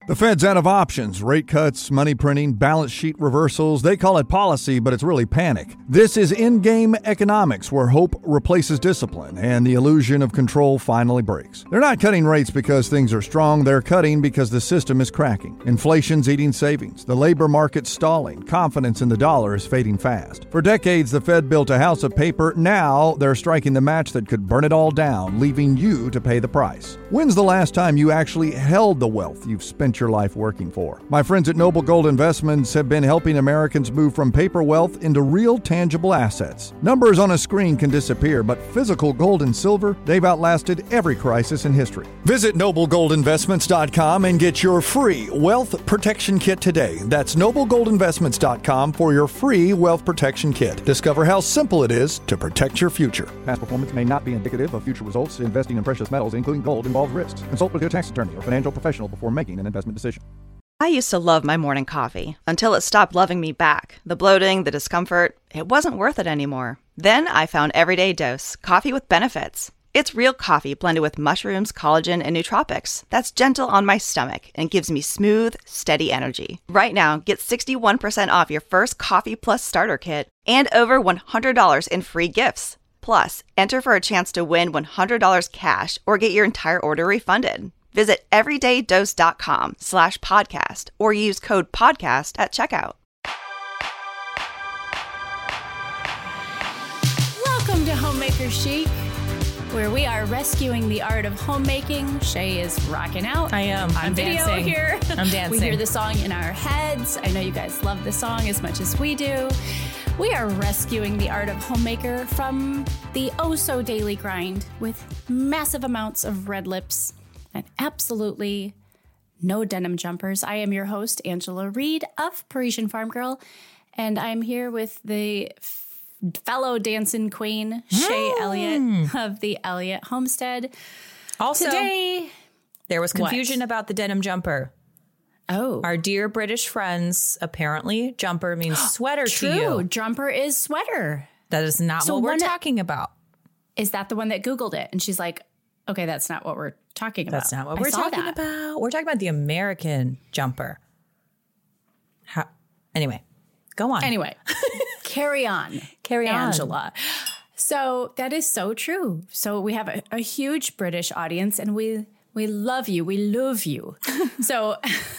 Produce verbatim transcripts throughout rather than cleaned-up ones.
The Fed's out of options. Rate cuts, money printing, balance sheet reversals. They call it policy, but it's really panic. This is in-game economics, where hope replaces discipline and the illusion of control finally breaks. They're not cutting rates because things are strong. They're cutting because the system is cracking. Inflation's eating savings. The labor market's stalling. Confidence in the dollar is fading fast. For decades, the Fed built a house of paper. Now they're striking the match that could burn it all down, leaving you to pay the price. When's the last time you actually held the wealth you've spent your life working for? My friends at Noble Gold Investments have been helping Americans move from paper wealth into real tangible assets. Numbers on a screen can disappear, but physical gold and silver, they've outlasted every crisis in history. Visit noble gold investments dot com and get your free wealth protection kit today. That's noble gold investments dot com for your free wealth protection kit. Discover how simple it is to protect your future. Past performance may not be indicative of future results. Investing in precious metals, including gold, involves risks. Consult with your tax attorney or financial professional before making an investment decision. I used to love my morning coffee until it stopped loving me back. The bloating, the discomfort, it wasn't worth it anymore. Then I found Everyday Dose, coffee with benefits. It's real coffee blended with mushrooms, collagen, and nootropics that's gentle on my stomach and gives me smooth, steady energy. Right now, get sixty-one percent off your first Coffee Plus starter kit and over one hundred dollars in free gifts. Plus, enter for a chance to win one hundred dollars cash or get your entire order refunded. Visit everydaydose.com slash podcast or use code podcast at checkout. Welcome to Homemaker Chic, where we are rescuing the art of homemaking. Shay is rocking out. I am. On I'm video dancing. here. I'm dancing. We hear the song in our heads. I know you guys love the song as much as we do. We are rescuing the art of homemaker from the oh-so-daily grind with massive amounts of red lips and absolutely no denim jumpers. I am your host, Angela Reed of Parisian Farm Girl, and I'm here with the f- fellow dancing queen, Shay mm. Elliott of the Elliott Homestead. Also, Today, there was confusion what? about the denim jumper. Oh. Our dear British friends, apparently jumper means sweater True. to you. Jumper is sweater. That is not So what we're one- talking about. Is that the one that Googled it? And she's like, okay, that's not what we're talking about. That's not what I we're saw talking that. about. We're talking about the American jumper. How, anyway, go on. Anyway, carry on. Carry on. Angela. So that is so true. So we have a, a huge British audience and we we love you. We love you. So,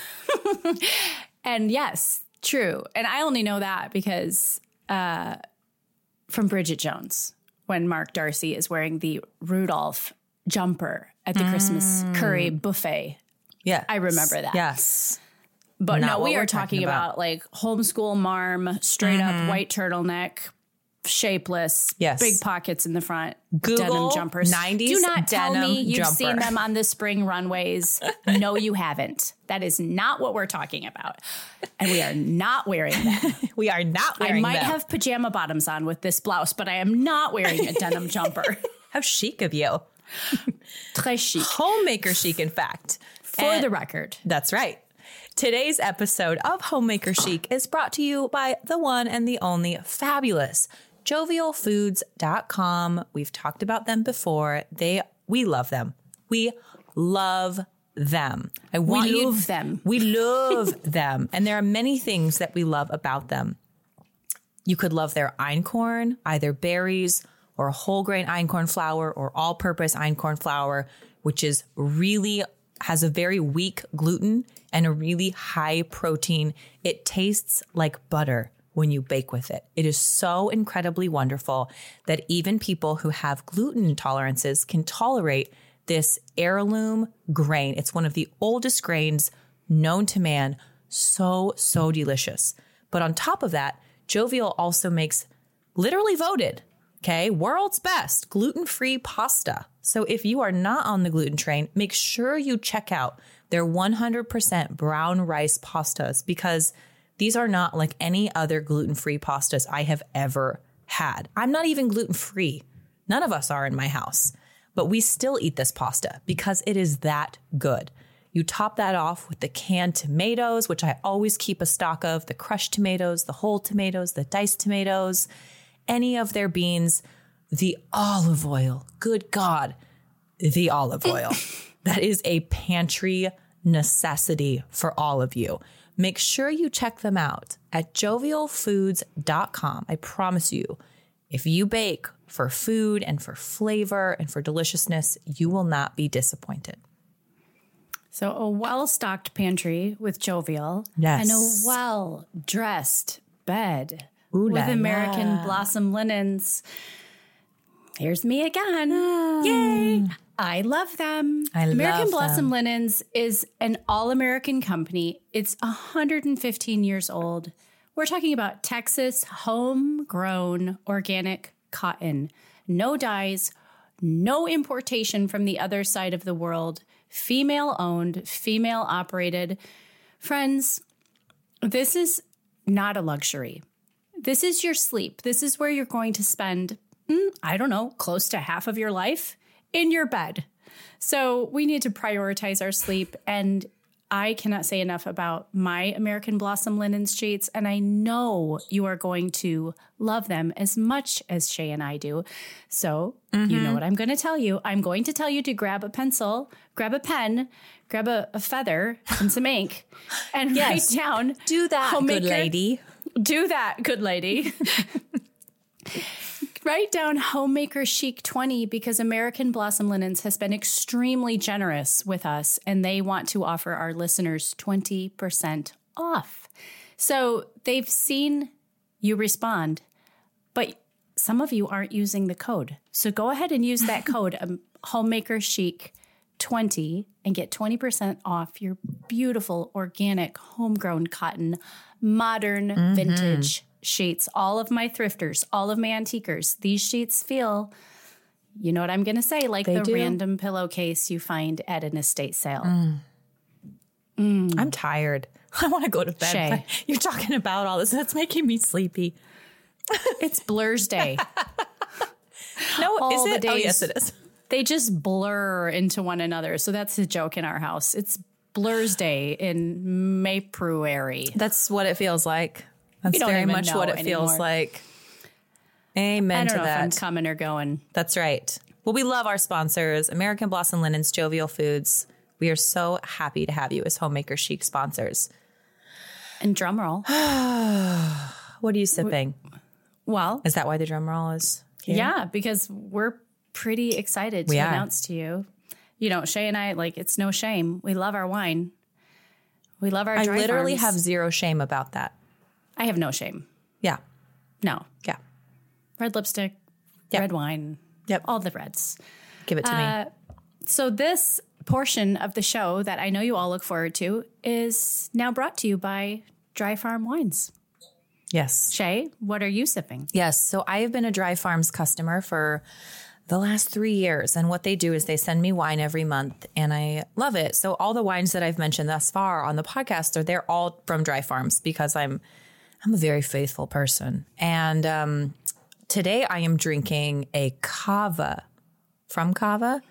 and yes, true. And I only know that because uh, from Bridget Jones, when Mark Darcy is wearing the Rudolph jumper at the mm. Christmas curry buffet. Yeah. I remember that. Yes. But Not no, we what are we're talking talking about. about like homeschool marm, straight Mhm. up white turtleneck, shapeless, Yes. big pockets in the front, Google denim jumpers. nineties Do not tell denim me you've jumper. seen them on the spring runways. No, you haven't. That is not what we're talking about. And we are not wearing them. We are not wearing I might them. have pajama bottoms on with this blouse, but I am not wearing a denim jumper. How chic of you. Très chic. Homemaker chic, in fact. For And- the record. That's right. Today's episode of Homemaker Chic is brought to you by the one and the only fabulous jovial foods dot com. We've talked about them before. They we love them. We love them. I want We you, love them. We love them. And there are many things that we love about them. You could love their einkorn, either berries or whole grain einkorn flour or all-purpose einkorn flour, which is really has a very weak gluten and a really high protein. It tastes like butter when you bake with it. It is so incredibly wonderful that even people who have gluten intolerances can tolerate this heirloom grain. It's one of the oldest grains known to man. So, so delicious. But on top of that, Jovial also makes, literally voted, okay, world's best gluten-free pasta. So if you are not on the gluten train, make sure you check out their one hundred percent brown rice pastas, because these are not like any other gluten-free pastas I have ever had. I'm not even gluten-free. None of us are in my house, but we still eat this pasta because it is that good. You top that off with the canned tomatoes, which I always keep a stock of, the crushed tomatoes, the whole tomatoes, the diced tomatoes, any of their beans, the olive oil. Good God, the olive oil. That is a pantry necessity for all of you. Make sure you check them out at jovial foods dot com. I promise you, if you bake for food and for flavor and for deliciousness, you will not be disappointed. So a well-stocked pantry with Jovial, yes, and a well-dressed bed Ooh with la American la. Blossom linens. Here's me again. Mm. Yay. I love them. I American love Blossom them. Linens is an all-American company. It's one hundred fifteen years old. We're talking about Texas homegrown organic cotton. No dyes, no importation from the other side of the world. Female owned, female operated. Friends, this is not a luxury. This is your sleep. This is where you're going to spend, mm, I don't know, close to half of your life in your bed. So we need to prioritize our sleep. And I cannot say enough about my American Blossom linen sheets. And I know you are going to love them as much as Shay and I do. So mm-hmm. you know what I'm going to tell you. I'm going to tell you to grab a pencil, grab a pen, grab a, a feather and some ink and yes. write down. Do that, homemaker, good lady. Do that, good lady. Write down Homemaker Chic twenty because American Blossom Linens has been extremely generous with us and they want to offer our listeners twenty percent off. So they've seen you respond, but some of you aren't using the code. So go ahead and use that code, um, Homemaker Chic twenty, and get twenty percent off your beautiful, organic, homegrown cotton, modern, mm-hmm. vintage sheets. All of my thrifters, all of my antiquers, these sheets feel, you know what I'm going to say, like they the do. random pillowcase you find at an estate sale. Mm. Mm. I'm tired. I want to go to bed. Shay. You're talking about all this. That's making me sleepy. It's Blur's Day. No, all is it? The days, oh, yes, it is. They just blur into one another. So that's a joke in our house. It's Blur's Day in Maypruary. That's what it feels like. That's very much what it anymore. feels like. Amen I don't to know that. If I'm coming or going. That's right. Well, we love our sponsors, American Blossom Linens, Jovial Foods. We are so happy to have you as Homemaker Chic sponsors. And drum roll. What are you sipping? Well, is that why the drum roll is here? Yeah, because we're pretty excited to we announce to you. You know, Shay and I, like, it's no shame. We love our wine. We love our I dry literally farms. have zero shame about that. I have no shame. Yeah. No. Yeah. Red lipstick, yep. red wine. Yep. All the reds. Give it to uh, me. So this portion of the show that I know you all look forward to is now brought to you by Dry Farm Wines. Yes. Shay, what are you sipping? Yes. So I have been a Dry Farms customer for the last three years. And what they do is they send me wine every month and I love it. So all the wines that I've mentioned thus far on the podcast are, they're all from Dry Farms because I'm, I'm a very faithful person. And um, today I am drinking a Cava from Cava.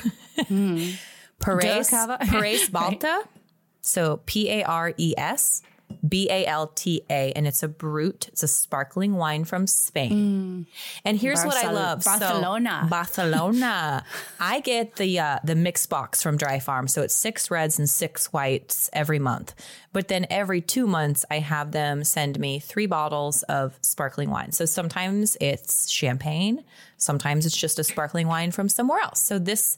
mm. Pares, Cava. Pares Balta. Right. So P A R E S B A L T A, and it's a brut. It's a sparkling wine from Spain. Mm. And here's Barcel- what I love. Barcelona. So, Barcelona. I get the uh, the mix box from Dry Farm. So it's six reds and six whites every month. But then every two months, I have them send me three bottles of sparkling wine. So sometimes it's champagne. Sometimes it's just a sparkling wine from somewhere else. So this,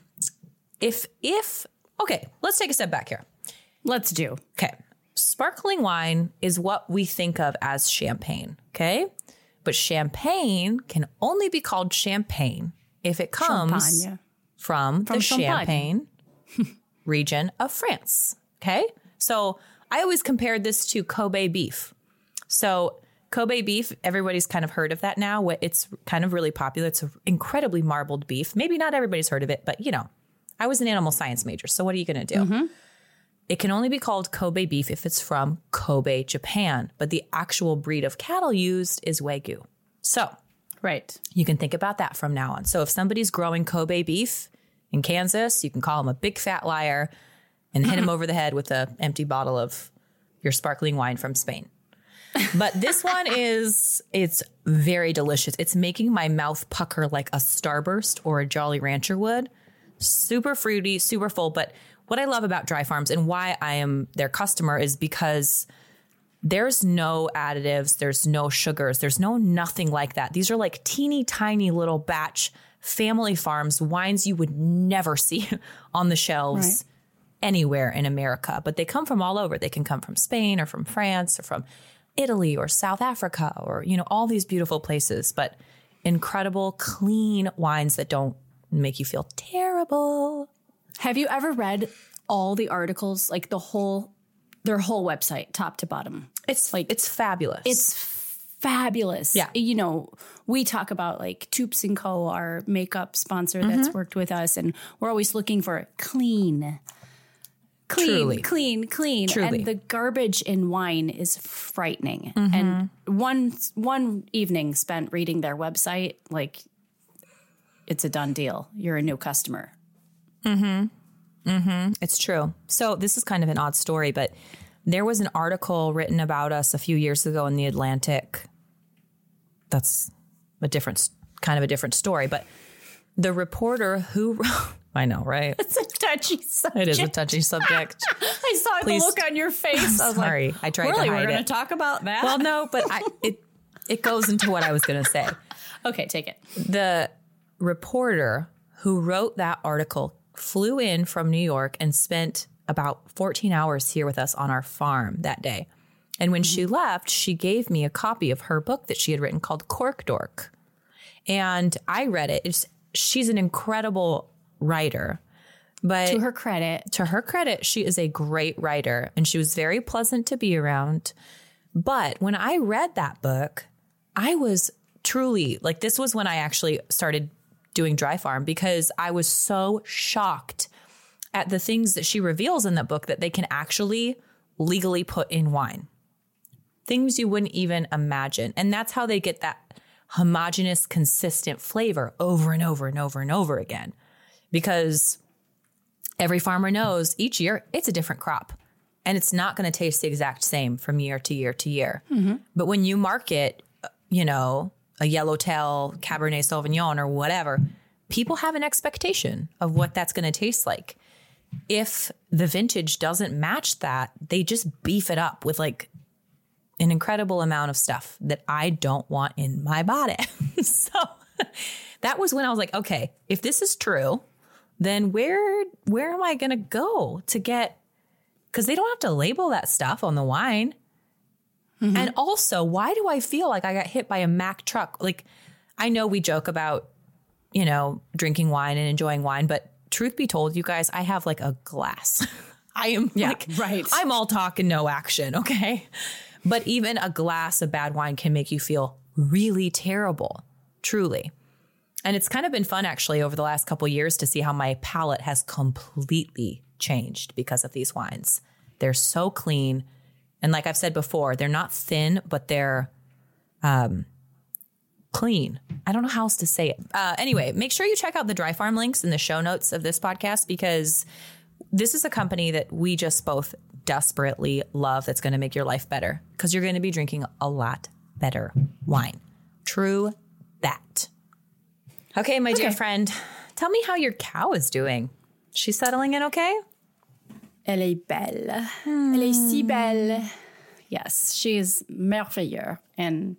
if, if, okay, let's take a step back here. Let's do. Okay. Sparkling wine is what we think of as champagne, okay? But champagne can only be called champagne if it comes Champagne. from, from the Champagne. Champagne region of France, okay? So I always compared this to Kobe beef. So Kobe beef, everybody's kind of heard of that now. It's kind of really popular. It's an incredibly marbled beef. Maybe not everybody's heard of it, but you know, I was an animal science major, so what are you going to do? Mm-hmm. It can only be called Kobe beef if it's from Kobe, Japan, but the actual breed of cattle used is Wagyu. So, right, you can think about that from now on. So if somebody's growing Kobe beef in Kansas, you can call him a big fat liar and hit him over the head with an empty bottle of your sparkling wine from Spain. But this one is, it's very delicious. It's making my mouth pucker like a Starburst or a Jolly Rancher would. Super fruity, super full, but what I love about Dry Farms and why I am their customer is because there's no additives, there's no sugars, there's no nothing like that. These are like teeny tiny little batch family farms, wines you would never see on the shelves right. anywhere in America, but they come from all over. They can come from Spain or from France or from Italy or South Africa or, you know, all these beautiful places, but incredible, clean wines that don't make you feel terrible. Have you ever read all the articles, like the whole, their whole website, top to bottom? It's like, it's fabulous. It's fabulous. Yeah. You know, we talk about like Toups and Co., our makeup sponsor mm-hmm. that's worked with us, and we're always looking for clean, clean, Truly. clean, clean. Truly. And the garbage in wine is frightening. Mm-hmm. And one, one evening spent reading their website, like, it's a done deal. You're a new customer. Mm-hmm. Mm-hmm. It's true. So this is kind of an odd story, but there was an article written about us a few years ago in The Atlantic. That's a different, kind of a different story, but the reporter who, I know, right? It's a touchy subject. It is a touchy subject. I saw Please. the look on your face. I was Sorry. Like, I tried really, to hide we're going it. to talk about that? Well, no, but I, it, it goes into what I was going to say. Okay, take it. The reporter who wrote that article flew in from New York and spent about fourteen hours here with us on our farm that day. And when mm-hmm. she left, she gave me a copy of her book that she had written called Cork Dork. And I read it. It's, she's an incredible writer. But to her credit, to her credit, she is a great writer and she was very pleasant to be around. But when I read that book, I was truly like, this was when I actually started doing Dry Farm, because I was so shocked at the things that she reveals in that book that they can actually legally put in wine. Things you wouldn't even imagine. And that's how they get that homogeneous, consistent flavor over and over and over and over again. Because every farmer knows each year it's a different crop. And it's not going to taste the exact same from year to year to year. Mm-hmm. But when you market, you know, a Yellowtail Cabernet Sauvignon or whatever, people have an expectation of what that's going to taste like. If the vintage doesn't match that, they just beef it up with like an incredible amount of stuff that I don't want in my body. So that was when I was like, okay, if this is true, then where where am I going to go to get, because they don't have to label that stuff on the wine. Mm-hmm. And also, why do I feel like I got hit by a Mack truck? Like, I know we joke about, you know, drinking wine and enjoying wine, but truth be told, you guys, I have like a glass. I am yeah, like, right. I'm all talk and no action. Okay. But even a glass of bad wine can make you feel really terrible, truly. And it's kind of been fun actually over the last couple of years to see how my palate has completely changed because of these wines. They're so clean. And like I've said before, they're not thin, but they're um, clean. I don't know how else to say it. Uh, anyway, make sure you check out the Dry Farm links in the show notes of this podcast, because this is a company that we just both desperately love that's going to make your life better, because you're going to be drinking a lot better wine. True that. Okay, my okay. dear friend, tell me how your cow is doing. She's settling in okay? Elle est belle. Hmm. Elle est si belle. Yes, she is merveilleuse. And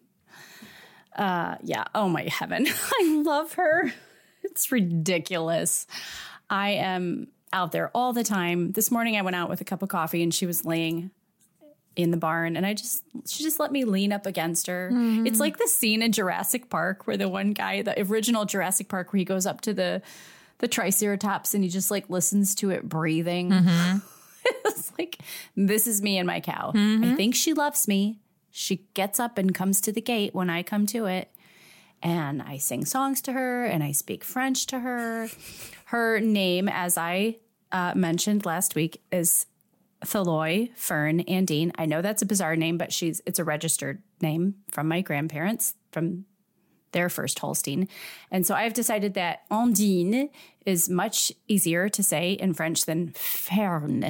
uh, yeah, oh my heaven. I love her. It's ridiculous. I am out there all the time. This morning I went out with a cup of coffee and she was laying in the barn, and I just, she just let me lean up against her. Mm-hmm. It's like the scene in Jurassic Park where the one guy, the original Jurassic Park, where he goes up to the, the Triceratops and he just like listens to it breathing. Mm-hmm. It's like, this is me and my cow. Mm-hmm. I think she loves me. She gets up and comes to the gate when I come to it. And I sing songs to her and I speak French to her. Her name, as I uh, mentioned last week, is Thaloy Fern Andine. I know that's a bizarre name, but she's it's a registered name from my grandparents, from their first Holstein. And so I've decided that Andine is much easier to say in French than Fern.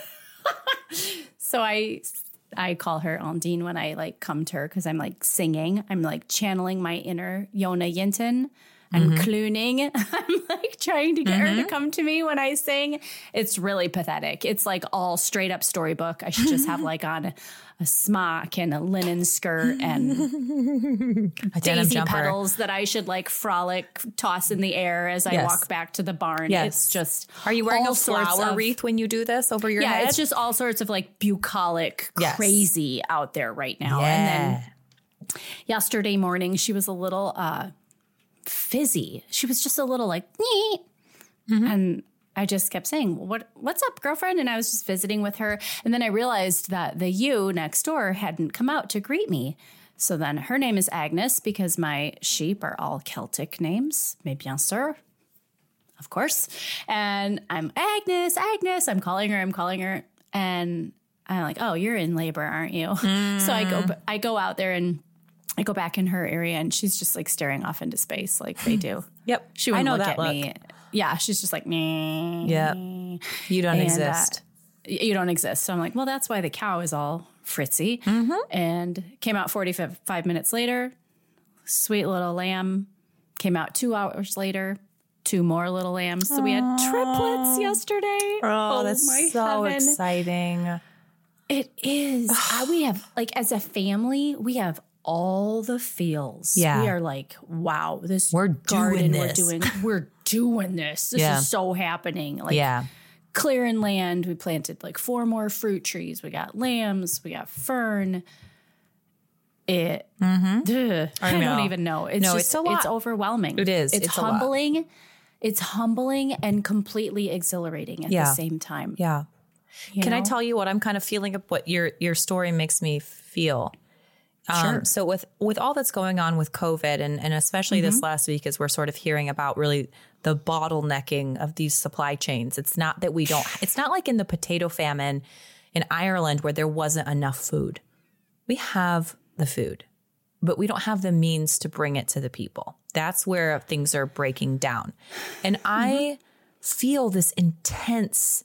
So I I call her Andine when I like come to her, because I'm like singing. I'm like channeling my inner Yona Yinton. Mm-hmm. I'm Mm-hmm. clooning. I'm like trying to get Mm-hmm. her to come to me when I sing. It's really pathetic. It's like all straight up storybook. I should just have like on a, a smock and a linen skirt and A denim daisy jumper. petals that I should like frolic, toss in the air as I Yes. walk back to the barn. Yes. It's just Are you wearing all a sorts flower of- wreath when you do this over your Yeah, head? it's just all sorts of like bucolic Yes. crazy out there right now. yeah. And then yesterday morning, she was a little uh, fizzy. She was just a little like, "Nyeh." And I just kept saying, "What? What's up, girlfriend?" And I was just visiting with her. And then I realized that the ewe next door hadn't come out to greet me. So then her name is Agnes because my sheep are all Celtic names. Mais bien sûr. Of course. And I'm Agnes, Agnes. I'm calling her, I'm calling her. And I'm like, "Oh, you're in labor, aren't you?" So I go I go out there and I go back in her area and she's just like staring off into space like they do. Yep. She I wouldn't know look that at look. me. Yeah, she's just like, "Meh." Yep. You don't And, uh, exist. you don't exist. So I'm like, well, that's why the cow is all fritzy. Mm-hmm. And came out forty-five minutes later. Sweet little lamb. Came out two hours later. Two more little lambs. So we had triplets yesterday. Oh, that's my so heaven. exciting. It is. Uh, we have, like, as a family, we have all the feels. Yeah. We are like, wow, this We're garden doing we're this. doing, we're doing this. This Yeah. is so happening. Like, Yeah. clearing land. We planted like four more fruit trees. We got lambs. We got fern. It. Ugh, I, know. don't even know. It's No, just, it's a lot. It's overwhelming. It is. It's, It's a lot. humbling. It's humbling and completely exhilarating at Yeah. the same time. Yeah. you Can I know? tell you what I'm kind of feeling of what your your story makes me feel? Um, Sure. So with with all that's going on with COVID and, and especially this last week as we're sort of hearing about really the bottlenecking of these supply chains, it's not that we don't, it's not like in the potato famine in Ireland where there wasn't enough food. We have the food, but we don't have the means to bring it to the people. That's where things are breaking down. And I feel this intense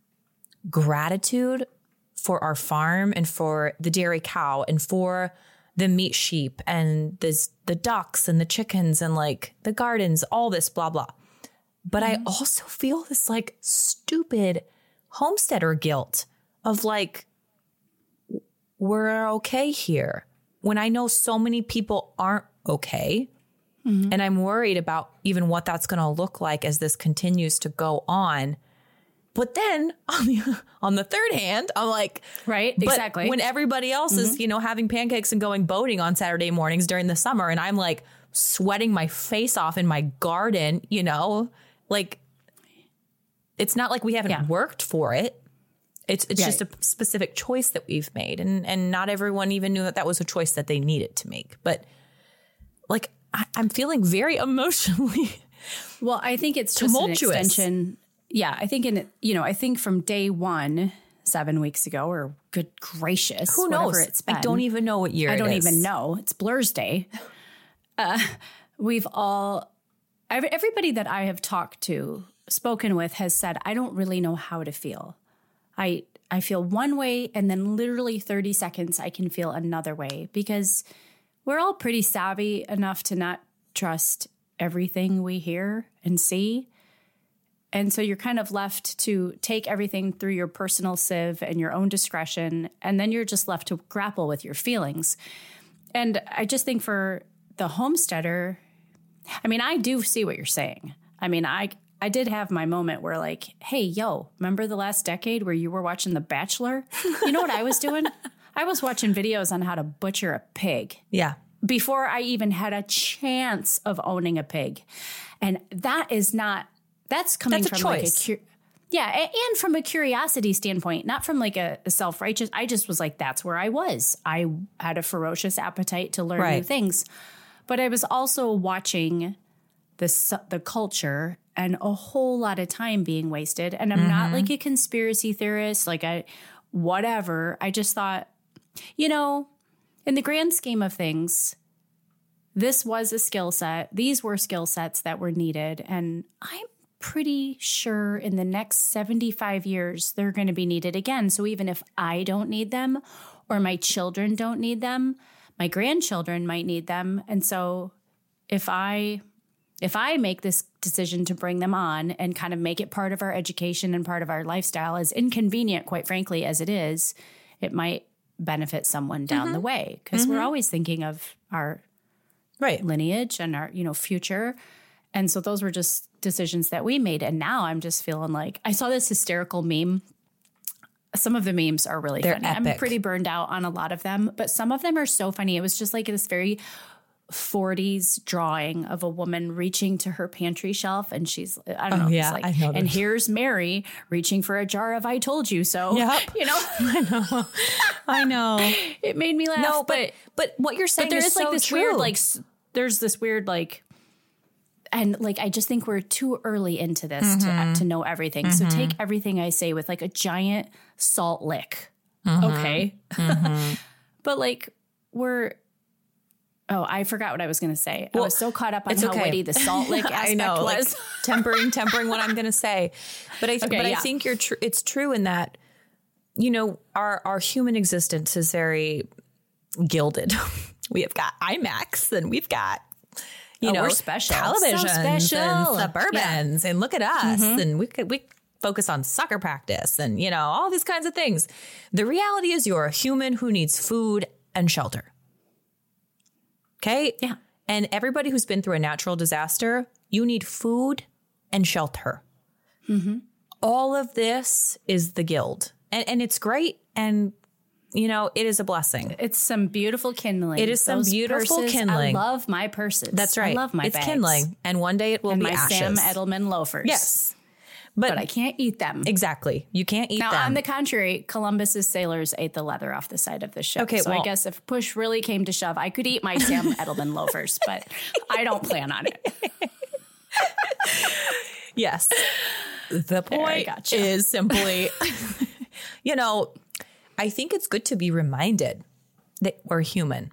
gratitude for our farm and for the dairy cow and for the meat sheep and the, the ducks and the chickens and like the gardens, all this blah, blah. But I also feel this like stupid homesteader guilt of like, we're okay here when I know so many people aren't okay. And I'm worried about even what that's going to look like as this continues to go on. But then on the on the third hand, I'm like, Right, but exactly. when everybody else is, you know, having pancakes and going boating on Saturday mornings during the summer, and I'm like sweating my face off in my garden, you know, like it's not like we haven't Yeah. worked for it. It's it's just a Right. specific choice that we've made, and and not everyone even knew that that was a choice that they needed to make. But like I, I'm feeling very emotionally. Well, I think it's just an Tumultuous. extension. Yeah, I think in you know, I think from day one, seven weeks ago, or good gracious, Who knows? whatever it's been. I don't even know what year I it don't is. even know. It's Blur's Day. Uh, we've all, ev- everybody that I have talked to, spoken with, has said, I don't really know how to feel. I I feel one way, and then literally thirty seconds, I can feel another way, because we're all pretty savvy enough to not trust everything we hear and see. And so you're kind of left to take everything through your personal sieve and your own discretion, and then you're just left to grapple with your feelings. And I just think for the homesteader, I mean, I do see what you're saying. I mean, I I did have my moment where like, hey, yo, remember the last decade where you were watching The Bachelor? You know what I was doing? I was watching videos on how to butcher a pig Yeah. before I even had a chance of owning a pig. And that is not, that's coming That's a from choice. like a, cu- yeah, a- and from a curiosity standpoint, not from like a, a self-righteous. I just was like, that's where I was. I had a ferocious appetite to learn new Right. things. But I was also watching the, su- the culture and a whole lot of time being wasted. And I'm not like a conspiracy theorist, like I, whatever. I just thought, you know, in the grand scheme of things, this was a skill set. These were skill sets that were needed. And I'm pretty sure in the next seventy-five years, they're going to be needed again. So even if I don't need them or my children don't need them, my grandchildren might need them. And so if I if I make this decision to bring them on and kind of make it part of our education and part of our lifestyle, as inconvenient, quite frankly, as it is, it might benefit someone down mm-hmm. the way, because mm-hmm. we're always thinking of our right lineage and our, you know, future. And so those were just decisions that we made. And now I'm just feeling like I saw this hysterical meme. Some of the memes are really They're funny. epic. I'm pretty burned out on a lot of them, but some of them are so funny. It was just like this very forties drawing of a woman reaching to her pantry shelf, and she's, I don't oh, know, yeah, it's like, I know and this. Here's Mary reaching for a jar of I told you so. Yep. You know, I know. I know. It made me laugh. No, but but but what you're saying but there is, is like so this true. weird, like, s- there's this weird, like, and like, I just think we're too early into this mm-hmm. to, to know everything. Mm-hmm. So take everything I say with like a giant salt lick. Mm-hmm. Okay. Mm-hmm. But like, we're, oh, I forgot what I was going to say. Well, I was so caught up on it's how okay. witty the salt lick aspect I know, was. like, tempering, tempering what I'm going to say. But I, th- Okay, but yeah. I think you're tr- it's true in that, you know, our, our human existence is very gilded. We have got IMAX and we've got, you Oh, know, we're special. televisions So special. and Suburbans Yeah. and look at us. Mm-hmm. And we could, we focus on soccer practice and, you know, all these kinds of things. The reality is you're a human who needs food and shelter. Okay. Yeah. And everybody who's been through a natural disaster, you need food and shelter. Mm-hmm. All of this is the guild. And, and it's great. And, you know, it is a blessing. It's some beautiful kindling. It is some Those beautiful purses, kindling. I love my purses. That's right. I love my It's bags. kindling. And one day it will and be my ashes. Sam Edelman loafers. Yes. But, But, I can't eat them. exactly. You can't eat Now, them. on the contrary, Columbus's sailors ate the leather off the side of the ship. Okay, so well- I guess if push really came to shove, I could eat my Sam Edelman loafers, but I don't plan on it. Yes. The point gotcha. is simply, you know, I think it's good to be reminded that we're human.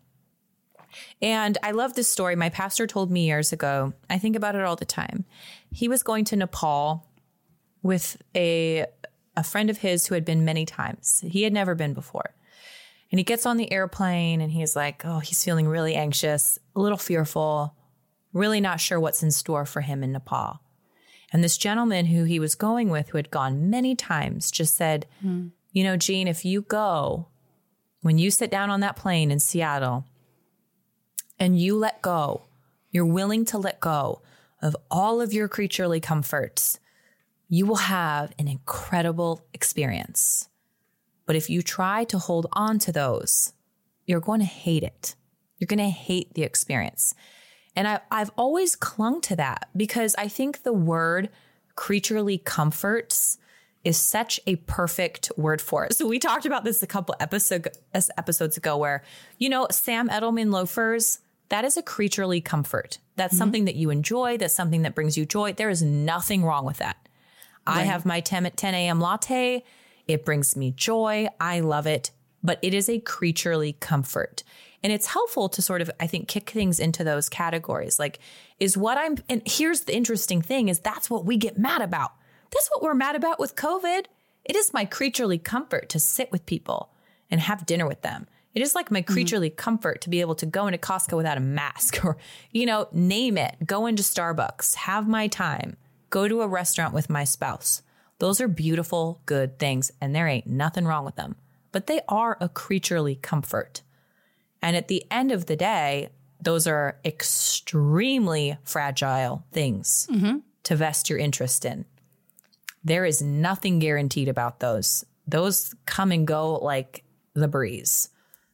And I love this story. My pastor told me years ago. I think about it all the time. He was going to Nepal with a a friend of his who had been many times. He had never been before. And he gets on the airplane and he's like, oh, he's feeling really anxious, a little fearful, really not sure what's in store for him in Nepal. And this gentleman who he was going with, who had gone many times, just said, mm. you know, Gene, if you go, when you sit down on that plane in Seattle and you let go, you're willing to let go of all of your creaturely comforts, you will have an incredible experience. But if you try to hold on to those, you're going to hate it. You're going to hate the experience. And I, I've always clung to that because I think the word creaturely comforts is such a perfect word for it. So we talked about this a couple episode, episodes ago where, you know, Sam Edelman loafers, that is a creaturely comfort. That's mm-hmm. something that you enjoy. That's something that brings you joy. There is nothing wrong with that. Right. I have my ten a.m. latte. It brings me joy. I love it. But it is a creaturely comfort. And it's helpful to sort of, I think, kick things into those categories. Like, is what I'm, and here's the interesting thing is that's what we get mad about. That's what we're mad about with COVID. It is my creaturely comfort to sit with people and have dinner with them. It is like my creaturely mm-hmm. comfort to be able to go into Costco without a mask or, you know, name it, go into Starbucks, have my time, go to a restaurant with my spouse. Those are beautiful, good things, and there ain't nothing wrong with them. But they are a creaturely comfort. And at the end of the day, those are extremely fragile things mm-hmm. to vest your interest in. There is nothing guaranteed about those. Those come and go like the breeze.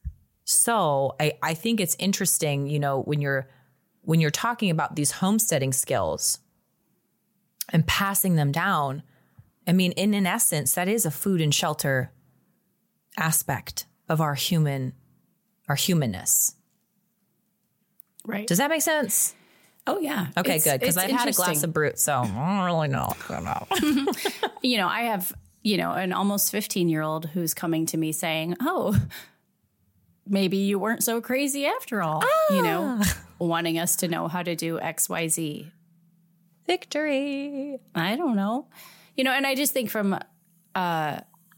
So I, I think it's interesting, you know, when you're when you're talking about these homesteading skills and passing them down, I mean, in an essence, that is a food and shelter aspect of our human, our humanness. Right. Does that make sense? Oh, yeah. Okay, It's- good. Because it's I've had a glass of Brut, so I don't really know. I don't know. You know, I have, you know, an almost fifteen-year-old who's coming to me saying, oh, maybe you weren't so crazy after all, ah. you know, wanting us to know how to do X, Y, Z. Victory. I don't know. You know, and I just think from, uh,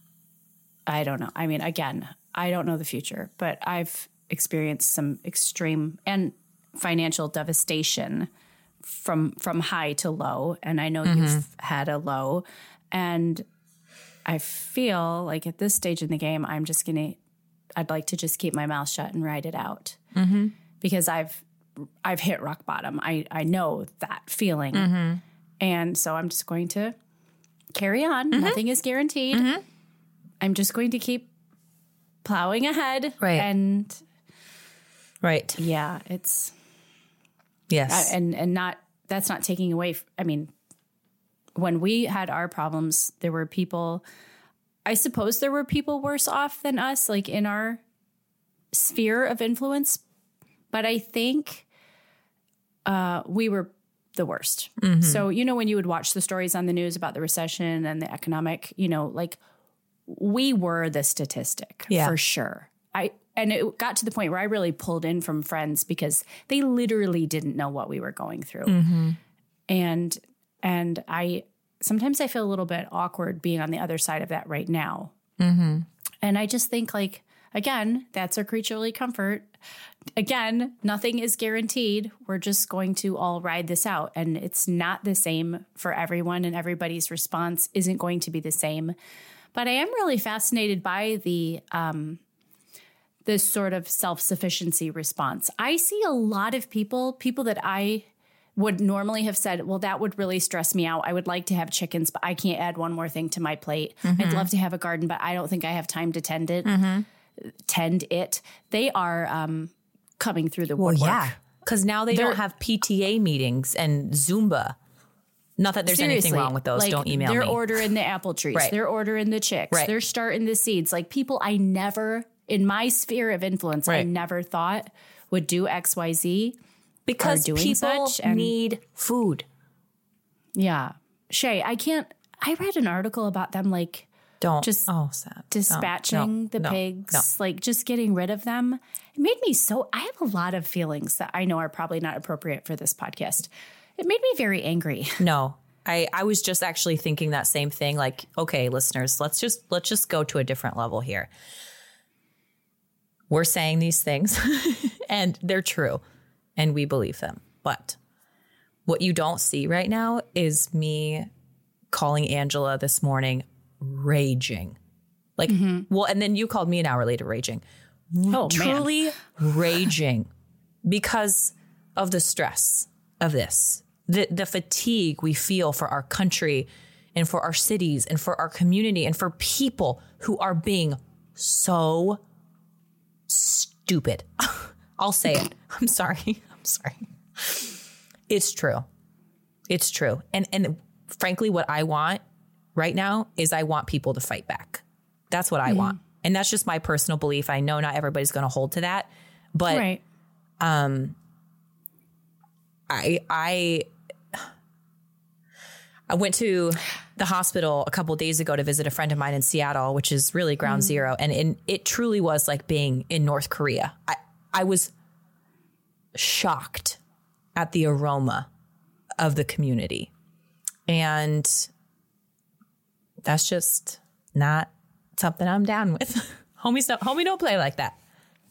I don't know. I mean, again, I don't know the future, but I've experienced some extreme and financial devastation from from high to low, and I know mm-hmm. you've had a low, and I feel like at this stage in the game, I'm just gonna, I'd like to just keep my mouth shut and ride it out mm-hmm. because I've I've hit rock bottom. I I know that feeling, mm-hmm. and so I'm just going to carry on. Mm-hmm. Nothing is guaranteed. Mm-hmm. I'm just going to keep plowing ahead, right? And right, yeah, it's. Yes. Uh, and and not that's not taking away. F- I mean, when we had our problems, there were people, I suppose there were people worse off than us, like in our sphere of influence. But I think uh, we were the worst. Mm-hmm. So, you know, when you would watch the stories on the news about the recession and the economic, you know, like we were the statistic yeah. for sure. I And it got to the point where I really pulled in from friends because they literally didn't know what we were going through. Mm-hmm. And and I sometimes I feel a little bit awkward being on the other side of that right now. Mm-hmm. And I just think like, again, that's our creaturely comfort. Again, nothing is guaranteed. We're just going to all ride this out. And it's not the same for everyone, and everybody's response isn't going to be the same. But I am really fascinated by the um this sort of self-sufficiency response. I see a lot of people, people that I would normally have said, well, that would really stress me out. I would like to have chickens, but I can't add one more thing to my plate. Mm-hmm. I'd love to have a garden, but I don't think I have time to tend it. Mm-hmm. Tend it. They are um, coming through the woodwork. Well, yeah, because now they They're, don't have P T A meetings and Zumba. Not that there's anything wrong with those. Like, don't email they're me. They're ordering the apple trees. Right. They're ordering the chicks. Right. They're starting the seeds. Like people I never... in my sphere of influence, right. I never thought would do X, Y, Z. Because doing people such and, need food. Yeah. Shay, I can't, I read an article about them like Don't. just oh, sad. dispatching no, the no, pigs, no. like just getting rid of them. It made me so, I have a lot of feelings that I know are probably not appropriate for this podcast. It made me very angry. No. I, I was just actually thinking that same thing. Like, okay, listeners, let's just let's just go to a different level here. We're saying these things and they're true and we believe them. But what you don't see right now is me calling Angela this morning raging. Like, mm-hmm. well, and then you called me an hour later raging. Oh, Truly man. raging because of the stress of this, the, the fatigue we feel for our country and for our cities and for our community and for people who are being so stupid. I'll say it. I'm sorry. I'm sorry. It's true. It's true. And and frankly, what I want right now is I want people to fight back. That's what I mm-hmm. want. And that's just my personal belief. I know not everybody's going to hold to that, but right. um, I I I went to the hospital a couple of days ago to visit a friend of mine in Seattle, which is really ground mm. zero. And in, it truly was like being in North Korea. I, I was shocked at the aroma of the community. And that's just not something I'm down with. Homies don't, homie don't play like that.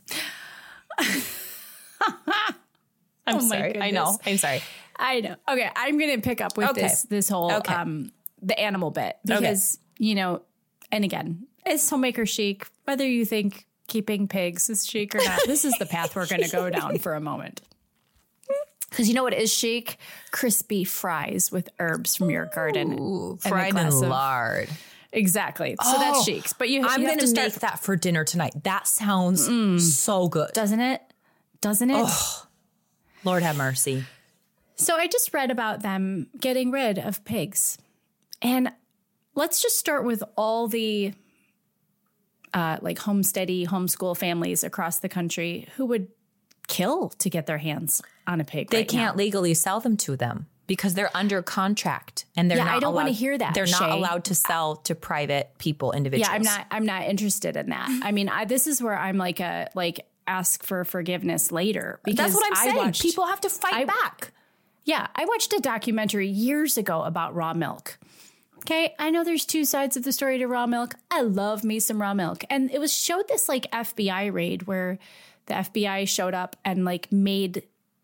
I'm oh sorry. I know. I'm sorry. I know. Okay, I'm going to pick up with okay. this this whole okay. um the animal bit because okay. you know, and again, it's homemaker chic. Whether you think keeping pigs is chic or not, this is the path we're going to go down for a moment. Because you know what is chic? Crispy fries with herbs from your garden, Ooh, fried in lard. Exactly. So oh, that's chic. But you, I'm you going to to start make that for dinner tonight. That sounds mm. so good, doesn't it? Doesn't it? Oh, Lord have mercy. So I just read about them getting rid of pigs. And let's just start with all the uh, like homesteady, homeschool families across the country who would kill to get their hands on a pig. They right can't now. legally sell them to them because they're under contract and they're yeah, not I don't want to hear that. They're Shay. not allowed to sell to private people, individuals. Yeah, I'm not I'm not interested in that. I mean, I, this is where I'm like a like ask for forgiveness later. Because that's what I'm I saying. Watched, people have to fight I, back. Yeah, I watched a documentary years ago about raw milk. Okay, I know there's two sides of the story to raw milk. I love me some raw milk. And it was showed this like F B I raid where the F B I showed up and like made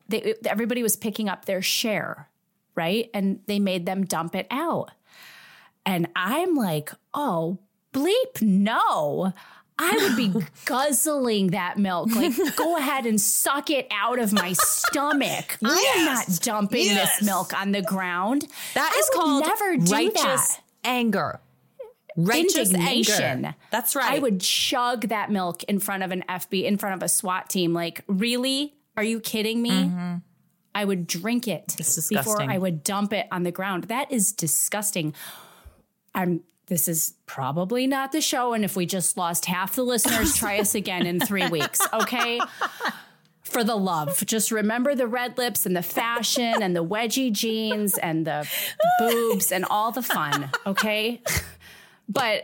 they, everybody was picking up their share, right? And they made them dump it out. And I'm like, oh, bleep, no. I would be guzzling that milk. Like, go ahead and suck it out of my stomach. Yes. I am not dumping yes. this milk on the ground. That I is would called never do righteous that. anger. Righteous Indignation. anger. That's right. I would chug that milk in front of an F B, in front of a SWAT team. Like, really? Are you kidding me? Mm-hmm. I would drink it before I would dump it on the ground. That is disgusting. I'm. This is probably not the show. And if we just lost half the listeners, try us again in three weeks. Okay. For the love. Just remember the red lips and the fashion and the wedgie jeans and the boobs and all the fun. Okay. But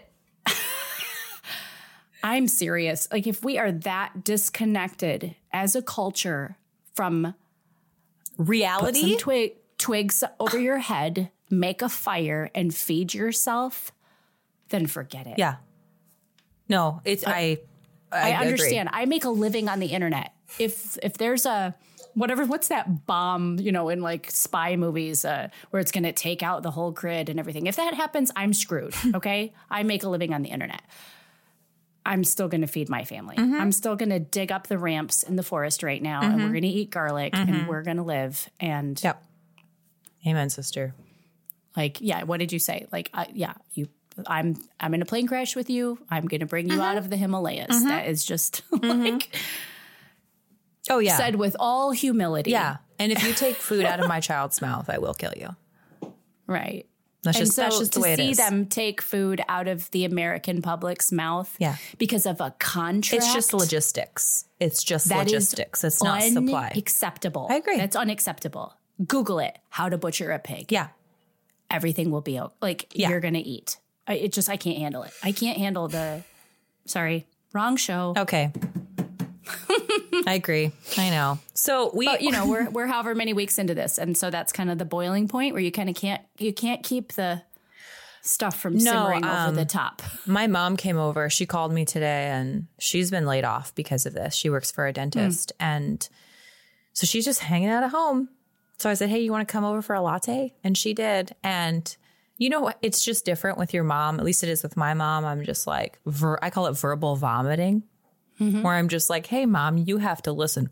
I'm serious. Like, if we are that disconnected as a culture from reality, put some twig, twigs over your head, make a fire and feed yourself, then forget it. Yeah. No, it's, uh, I, I, I understand. I make a living on the internet. If, if there's a, whatever, what's that bomb, you know, in like spy movies uh, where it's going to take out the whole grid and everything. If that happens, I'm screwed. Okay. I make a living on the internet. I'm still going to feed my family. Mm-hmm. I'm still going to dig up the ramps in the forest right now. Mm-hmm. And we're going to eat garlic mm-hmm. and we're going to live. And yep. Amen, sister. Like, yeah. What did you say? Like, uh, yeah, you, I'm, I'm in a plane crash with you. I'm going to bring you mm-hmm. out of the Himalayas. Mm-hmm. That is just mm-hmm. like, oh yeah. said with all humility. Yeah. And if you take food out of my child's mouth, I will kill you. Right. That's and just, so that's just the to way it see is. them take food out of the American public's mouth yeah. because of a contract. It's just logistics. It's just that logistics. It's not supply. Unacceptable. I agree. That's unacceptable. Google it. How to butcher a pig. Yeah. Everything will be like yeah. you're going to eat. I, it just, I can't handle it. I can't handle the, sorry, wrong show. Okay. I agree. I know. So we, but, you know, we're, we're however many weeks into this. And so that's kind of the boiling point where you kind of can't, you can't keep the stuff from no, simmering um, over the top. My mom came over. She called me today and she's been laid off because of this. She works for a dentist. Mm. And so she's just hanging out at home. So I said, hey, you want to come over for a latte? And she did. And you know what? It's just different with your mom. At least it is with my mom. I'm just like, ver- I call it verbal vomiting, mm-hmm. where I'm just like, hey, mom, you have to listen.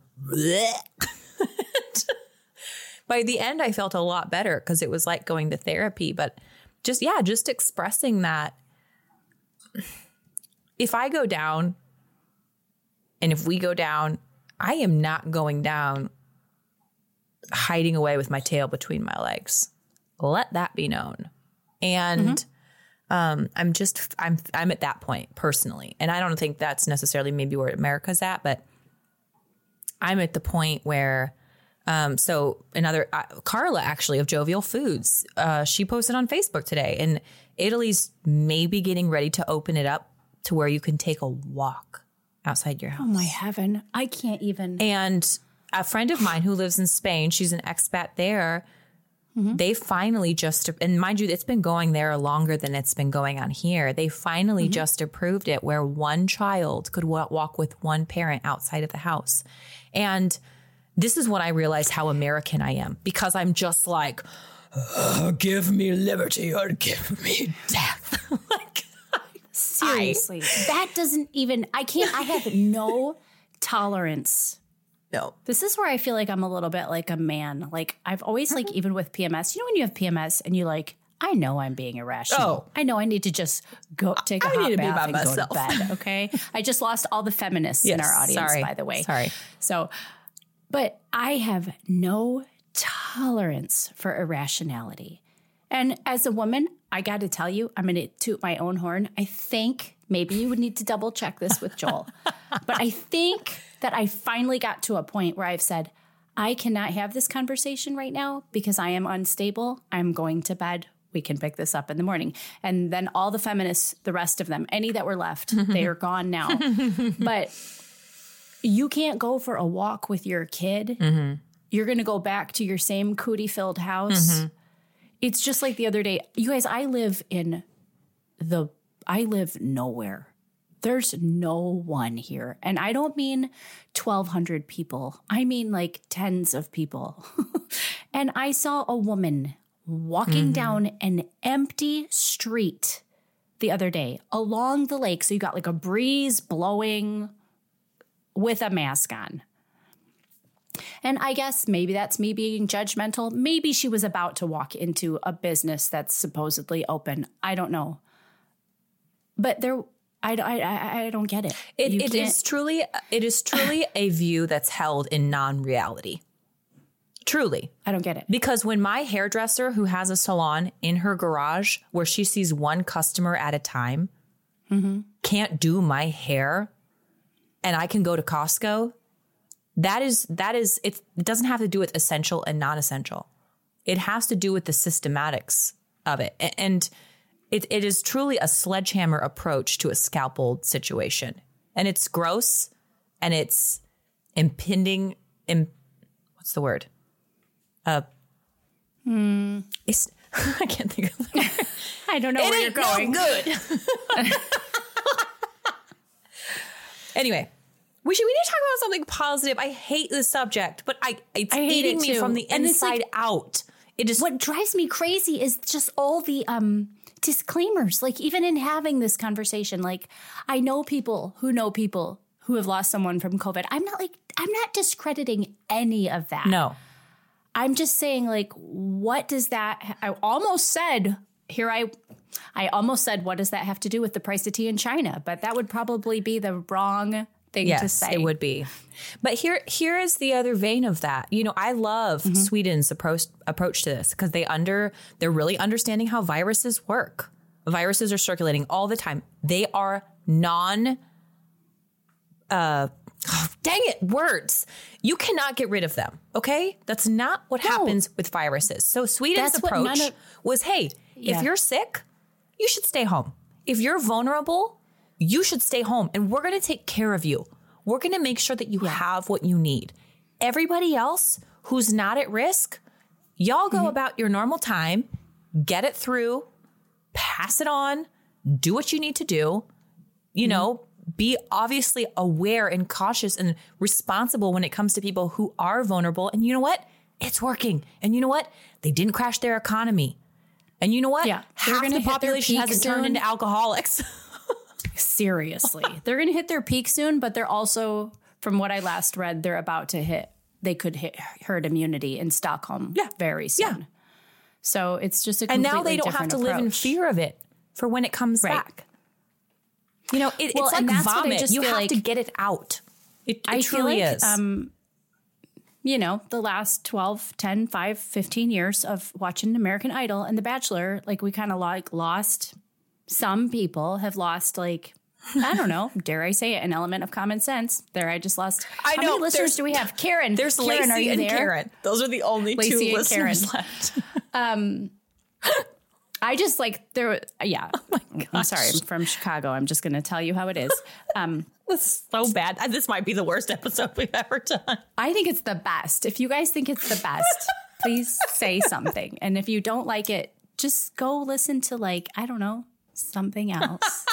By the end, I felt a lot better because it was like going to therapy. But just, yeah, just expressing that if I go down and if we go down, I am not going down hiding away with my tail between my legs. Let that be known. And mm-hmm. um, I'm just, I'm, I'm at that point personally. And I don't think that's necessarily maybe where America's at, but I'm at the point where, um, so another, uh, Carla actually of Jovial Foods, uh, she posted on Facebook today, and Italy's maybe getting ready to open it up to where you can take a walk outside your house. Oh my heaven. I can't even. And a friend of mine who lives in Spain, she's an expat there. Mm-hmm. They finally just, and mind you, it's been going there longer than it's been going on here. They finally mm-hmm. just approved it where one child could w- walk with one parent outside of the house. And this is when I realized how American I am, because I'm just like, oh, give me liberty or give me death. Like, seriously, I, that doesn't even, I can't, I have no tolerance. No. This is where I feel like I'm a little bit like a man. Like I've always like, even with P M S, you know, when you have P M S and you like, I know I'm being irrational. Oh. I know I need to just go take a I hot need to bath be by and myself. go to bed. Okay. I just lost all the feminists yes, in our audience, sorry. by the way. Sorry. So, but I have no tolerance for irrationality. And as a woman, I got to tell you, I'm going to toot my own horn. I think maybe you would need to double check this with Joel, but I think that I finally got to a point where I've said, I cannot have this conversation right now because I am unstable. I'm going to bed. We can pick this up in the morning. And then all the feminists, the rest of them, any that were left, they are gone now. But you can't go for a walk with your kid. Mm-hmm. You're going to go back to your same cootie-filled house. Mm-hmm. It's just like the other day. You guys, I live in the, I live nowhere. there's no one here. And I don't mean twelve hundred people. I mean like tens of people. And I saw a woman walking mm-hmm. down an empty street the other day along the lake. So you got like a breeze blowing with a mask on. And I guess maybe that's me being judgmental. Maybe she was about to walk into a business that's supposedly open. I don't know. But there, I, I, I don't get it. It, it is truly, it is truly a view that's held in non-reality. Truly. I don't get it. Because when my hairdresser, who has a salon in her garage where she sees one customer at a time, mm-hmm. can't do my hair, and I can go to Costco, that is, that is, it doesn't have to do with essential and non-essential. It has to do with the systematics of it. And it, it is truly a sledgehammer approach to a scalpel situation. And it's gross, and it's impending, im, what's the word? Uh, hmm. It's, I can't think of the word. I don't know it where you're going. No good. Anyway, we should we need to talk about something positive. I hate this subject, but I it's I hate eating it me too. from the And it's inside like, out. It is what drives me crazy is just all the um disclaimers. Like even in having this conversation, like I know people who know people who have lost someone from COVID. I'm not like I'm not discrediting any of that. No. I'm just saying, like, what does that, I almost said, here I, I almost said, what does that have to do with the price of tea in China? But that would probably be the wrong thing yes, to say. It would be. But here, here is the other vein of that. You know, I love mm-hmm. Sweden's approach, approach to this because they under, they're really understanding how viruses work. Viruses are circulating all the time. They are non, uh, oh, dang it, words. You cannot get rid of them, okay? That's not what no. happens with viruses. So Sweden's That's approach of, was, hey, yeah. if you're sick, you should stay home. If you're vulnerable, you should stay home. And we're going to take care of you. We're going to make sure that you yeah. have what you need. Everybody else who's not at risk, y'all go mm-hmm. about your normal time, get it through, pass it on, do what you need to do, you mm-hmm. know, be obviously aware and cautious and responsible when it comes to people who are vulnerable. And you know what? It's working. And you know what? They didn't crash their economy. And you know what? Yeah, half the population hasn't soon. turned into alcoholics. Seriously. They're going to hit their peak soon, but they're also, from what I last read, they're about to hit, they could hit herd immunity in Stockholm yeah. very soon. Yeah. So it's just a completely And now they don't have to approach. live in fear of it for when it comes right. back. You know, it, well, it's like vomit. You have like, to get it out. It, it I truly feel like, is. Um, you know, the last twelve, ten, five, fifteen years of watching American Idol and The Bachelor, like we kind of like lost, some people have lost like, I don't know, dare I say it, an element of common sense. There, I just lost. I How know. many listeners do we have? Karen. There's Karen, Lacey are you and there? Karen. Those are the only Lacey two and listeners Karen. left. um, I just like there. Yeah. Oh my gosh. I'm sorry. I'm from Chicago. I'm just going to tell you how it is. Um, this is so bad. This might be the worst episode we've ever done. I think it's the best. If you guys think it's the best, please say something. And if you don't like it, just go listen to like, I don't know, something else.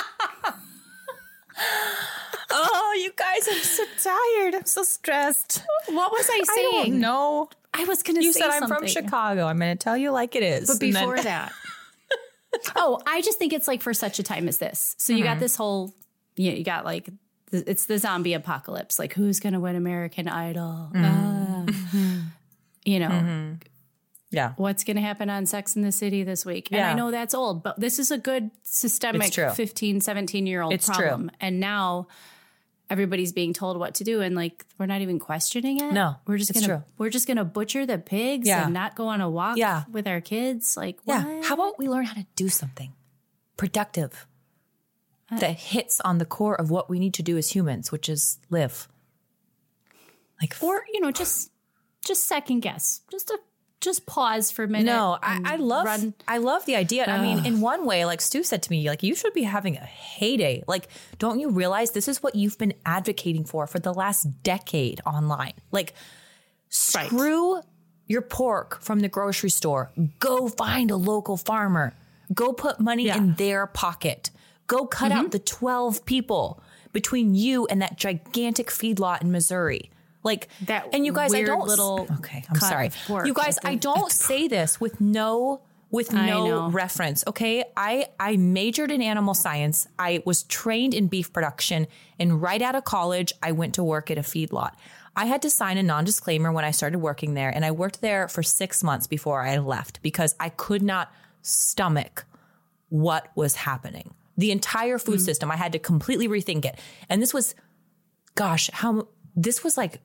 Oh, you guys, I'm so tired. I'm so stressed. What was I saying? I don't know. I was going to say say something. You said something. I'm from Chicago. I'm going to tell you like it is. But before then- that. Oh, I just think it's like for such a time as this. So you mm-hmm. got this whole, you, you got like, it's the zombie apocalypse. Like, who's going to win American Idol? Mm-hmm. Uh, mm-hmm. You know, mm-hmm. yeah. What's going to happen on Sex and the City this week? And yeah. I know that's old, but this is a good systemic fifteen, seventeen year old it's problem. True. And now everybody's being told what to do. And like, we're not even questioning it. No, we're just going to, we're just going to butcher the pigs yeah. and not go on a walk yeah. with our kids. Like, what? Yeah. How about we learn how to do something productive uh, that hits on the core of what we need to do as humans, which is live. Like, or, you know, just, just second guess, just a, just pause for a minute. No, I, I love, run. I love the idea. I mean, in one way, like Stu said to me, like, you should be having a heyday. Like, don't you realize this is what you've been advocating for for the last decade online? Like, right. screw your pork from the grocery store. Go find a local farmer. Go put money yeah. in their pocket. Go cut mm-hmm. out the twelve people between you and that gigantic feedlot in Missouri. Like that. And you guys, I don't little. Okay, I'm sorry. You guys, I don't say this with no with no reference. Okay, I I majored in animal science. I was trained in beef production, and right out of college, I went to work at a feedlot. I had to sign a non-disclaimer when I started working there, and I worked there for six months before I left because I could not stomach what was happening. The entire food mm-hmm. system, I had to completely rethink it. And this was, gosh, how this was like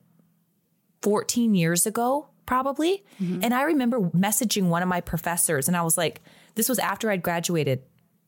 fourteen years ago, probably. Mm-hmm. And I remember messaging one of my professors, and I was like, this was after I'd graduated.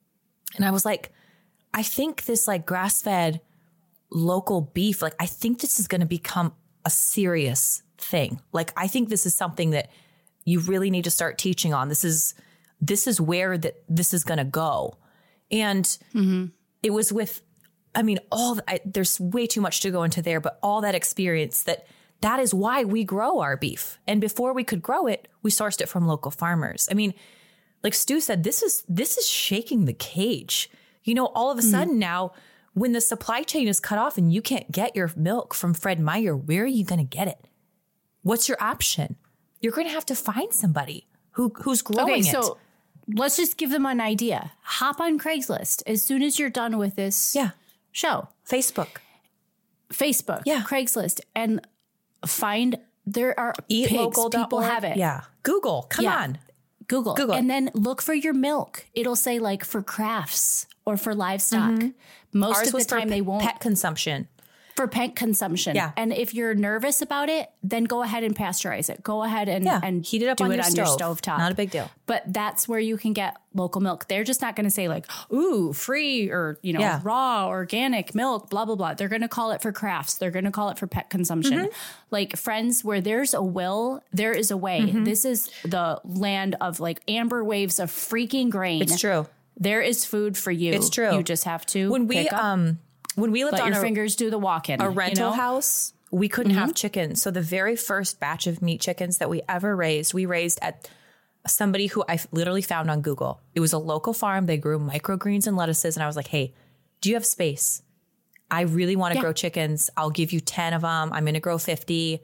And I was like, I think this like grass-fed local beef, like I think this is going to become a serious thing. Like, I think this is something that you really need to start teaching on. This is, this is where that this is going to go. And mm-hmm. it was with, I mean, all the, I, there's way too much to go into there, but all that experience that that is why we grow our beef. And before we could grow it, we sourced it from local farmers. I mean, like Stu said, this is, this is shaking the cage. You know, all of a mm-hmm. sudden now, when the supply chain is cut off and you can't get your milk from Fred Meyer, where are you going to get it? What's your option? You're going to have to find somebody who who's growing okay, it. So let's just give them an idea. Hop on Craigslist as soon as you're done with this yeah. show. Facebook. Facebook. Yeah. Craigslist. And find, there are Eat pigs. Local. People have it. Yeah. Google. Come yeah. on. Google. Google. And then look for your milk. It'll say like for crafts or for livestock. Mm-hmm. Most Ours of the was time for they won't. Pet consumption. For pet consumption. Yeah. And if you're nervous about it, then go ahead and pasteurize it. Go ahead and, yeah. and heat it up do on, it your, on stove. your stove top. Not a big deal. But that's where you can get local milk. They're just not going to say like, ooh, free or, you know, yeah. raw, organic milk, blah, blah, blah. They're going to call it for crafts. They're going to call it for pet consumption. Mm-hmm. Like, friends, where there's a will, there is a way. Mm-hmm. This is the land of like amber waves of freaking grain. It's true. There is food for you. It's true. You just have to when we pick up. um when we lived Let on your a, fingers do the walk-in. A rental you know? house, we couldn't Mm-hmm. have chickens. So the very first batch of meat chickens that we ever raised, we raised at somebody who I literally found on Google. It was a local farm. They grew microgreens and lettuces. And I was like, hey, do you have space? I really want to yeah. grow chickens. I'll give you ten of them. I'm going to grow fifty.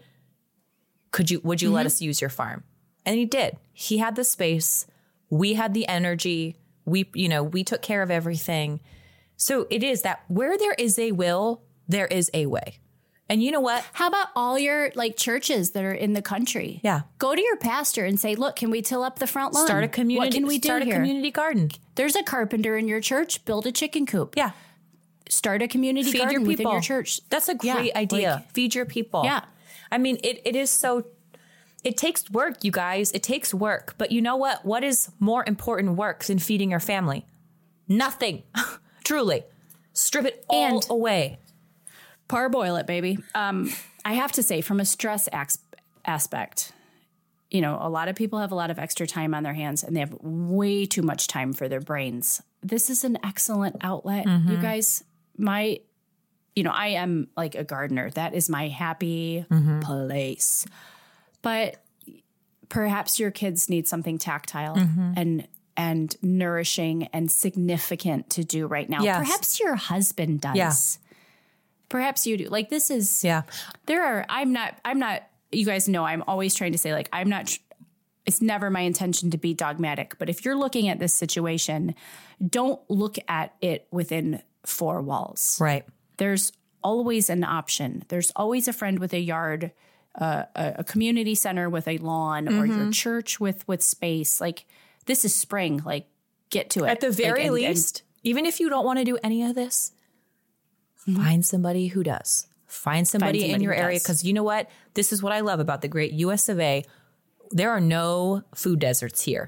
Could you, would you mm-hmm. let us use your farm? And he did. He had the space. We had the energy. We, you know, we took care of everything. So it is that where there is a will, there is a way. And you know what? How about all your like churches that are in the country? Yeah. Go to your pastor and say, look, can we till up the front lawn? Start a community. What can we start do a here? community garden. There's a carpenter in your church. Build a chicken coop. Yeah. Start a community Feed garden your people. within your church. That's a great yeah, idea. Like, Feed your people. Yeah. I mean, it, it is so, it takes work, you guys. It takes work. But you know what? What is more important work than feeding your family? Nothing. Truly. Strip it all and away. Parboil it, baby. Um, I have to say, from a stress ax- aspect, you know, a lot of people have a lot of extra time on their hands and they have way too much time for their brains. This is an excellent outlet. Mm-hmm. You guys, my, you know, I am like a gardener. That is my happy mm-hmm. place. But perhaps your kids need something tactile mm-hmm. and and nourishing and significant to do right now. Yes. Perhaps your husband does. Yeah. Perhaps you do. Like, this is, yeah, there are, I'm not, I'm not, you guys know, I'm always trying to say, like, I'm not, it's never my intention to be dogmatic, but if you're looking at this situation, don't look at it within four walls. Right. There's always an option. There's always a friend with a yard, uh, a, a community center with a lawn, mm-hmm. or your church with, with space. Like, this is spring. Like, get to it. At the very like, and, least, and, even if you don't want to do any of this, mm-hmm. find somebody who does. Find somebody, find somebody in your area. Because you know what? This is what I love about the great U S of A. There are no food deserts here.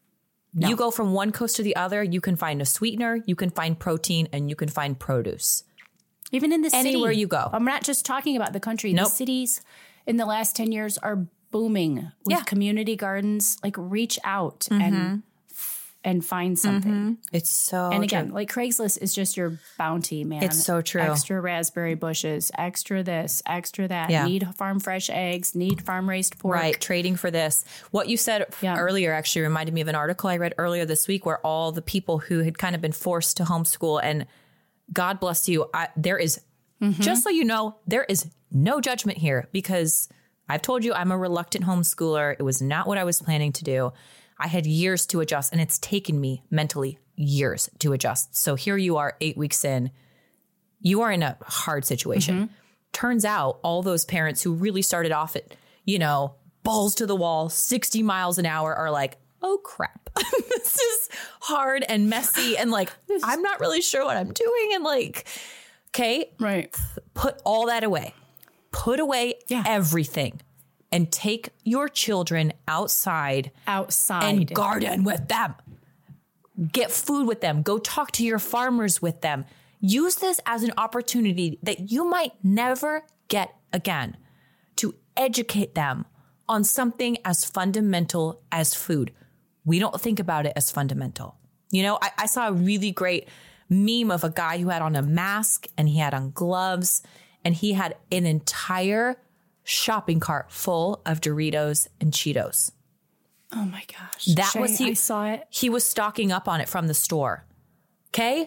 No. You go from one coast to the other, you can find a sweetener, you can find protein, and you can find produce. Even in the city. Anywhere you go. I'm not just talking about the country. Nope. The cities in the last ten years are booming with yeah. community gardens. Like, reach out mm-hmm. and f- and find something. Mm-hmm. It's so And again, true. like Craigslist is just your bounty, man. It's so true. Extra raspberry bushes, extra this, extra that. Yeah. Need farm fresh eggs, need farm raised pork. Right, trading for this. What you said Yeah. earlier actually reminded me of an article I read earlier this week where all the people who had kind of been forced to homeschool, and God bless you, I, there is, mm-hmm. just so you know, there is no judgment here, because I've told you I'm a reluctant homeschooler. It was not what I was planning to do. I had years to adjust, and it's taken me mentally years to adjust. So here you are eight weeks in. You are in a hard situation. Mm-hmm. Turns out all those parents who really started off at, you know, balls to the wall, sixty miles an hour are like, oh, crap. This is hard and messy. And like, I'm not really sure what I'm doing. And like, okay, Right. put all that away. Put away Yeah. everything and take your children outside Outside. and garden with them. Get food with them. Go talk to your farmers with them. Use this as an opportunity that you might never get again to educate them on something as fundamental as food. We don't think about it as fundamental. You know, I, I saw a really great meme of a guy who had on a mask and he had on gloves and he had an entire shopping cart full of Doritos and Cheetos. Oh my gosh. That Shay, was he. I saw it. He was stocking up on it from the store. Okay.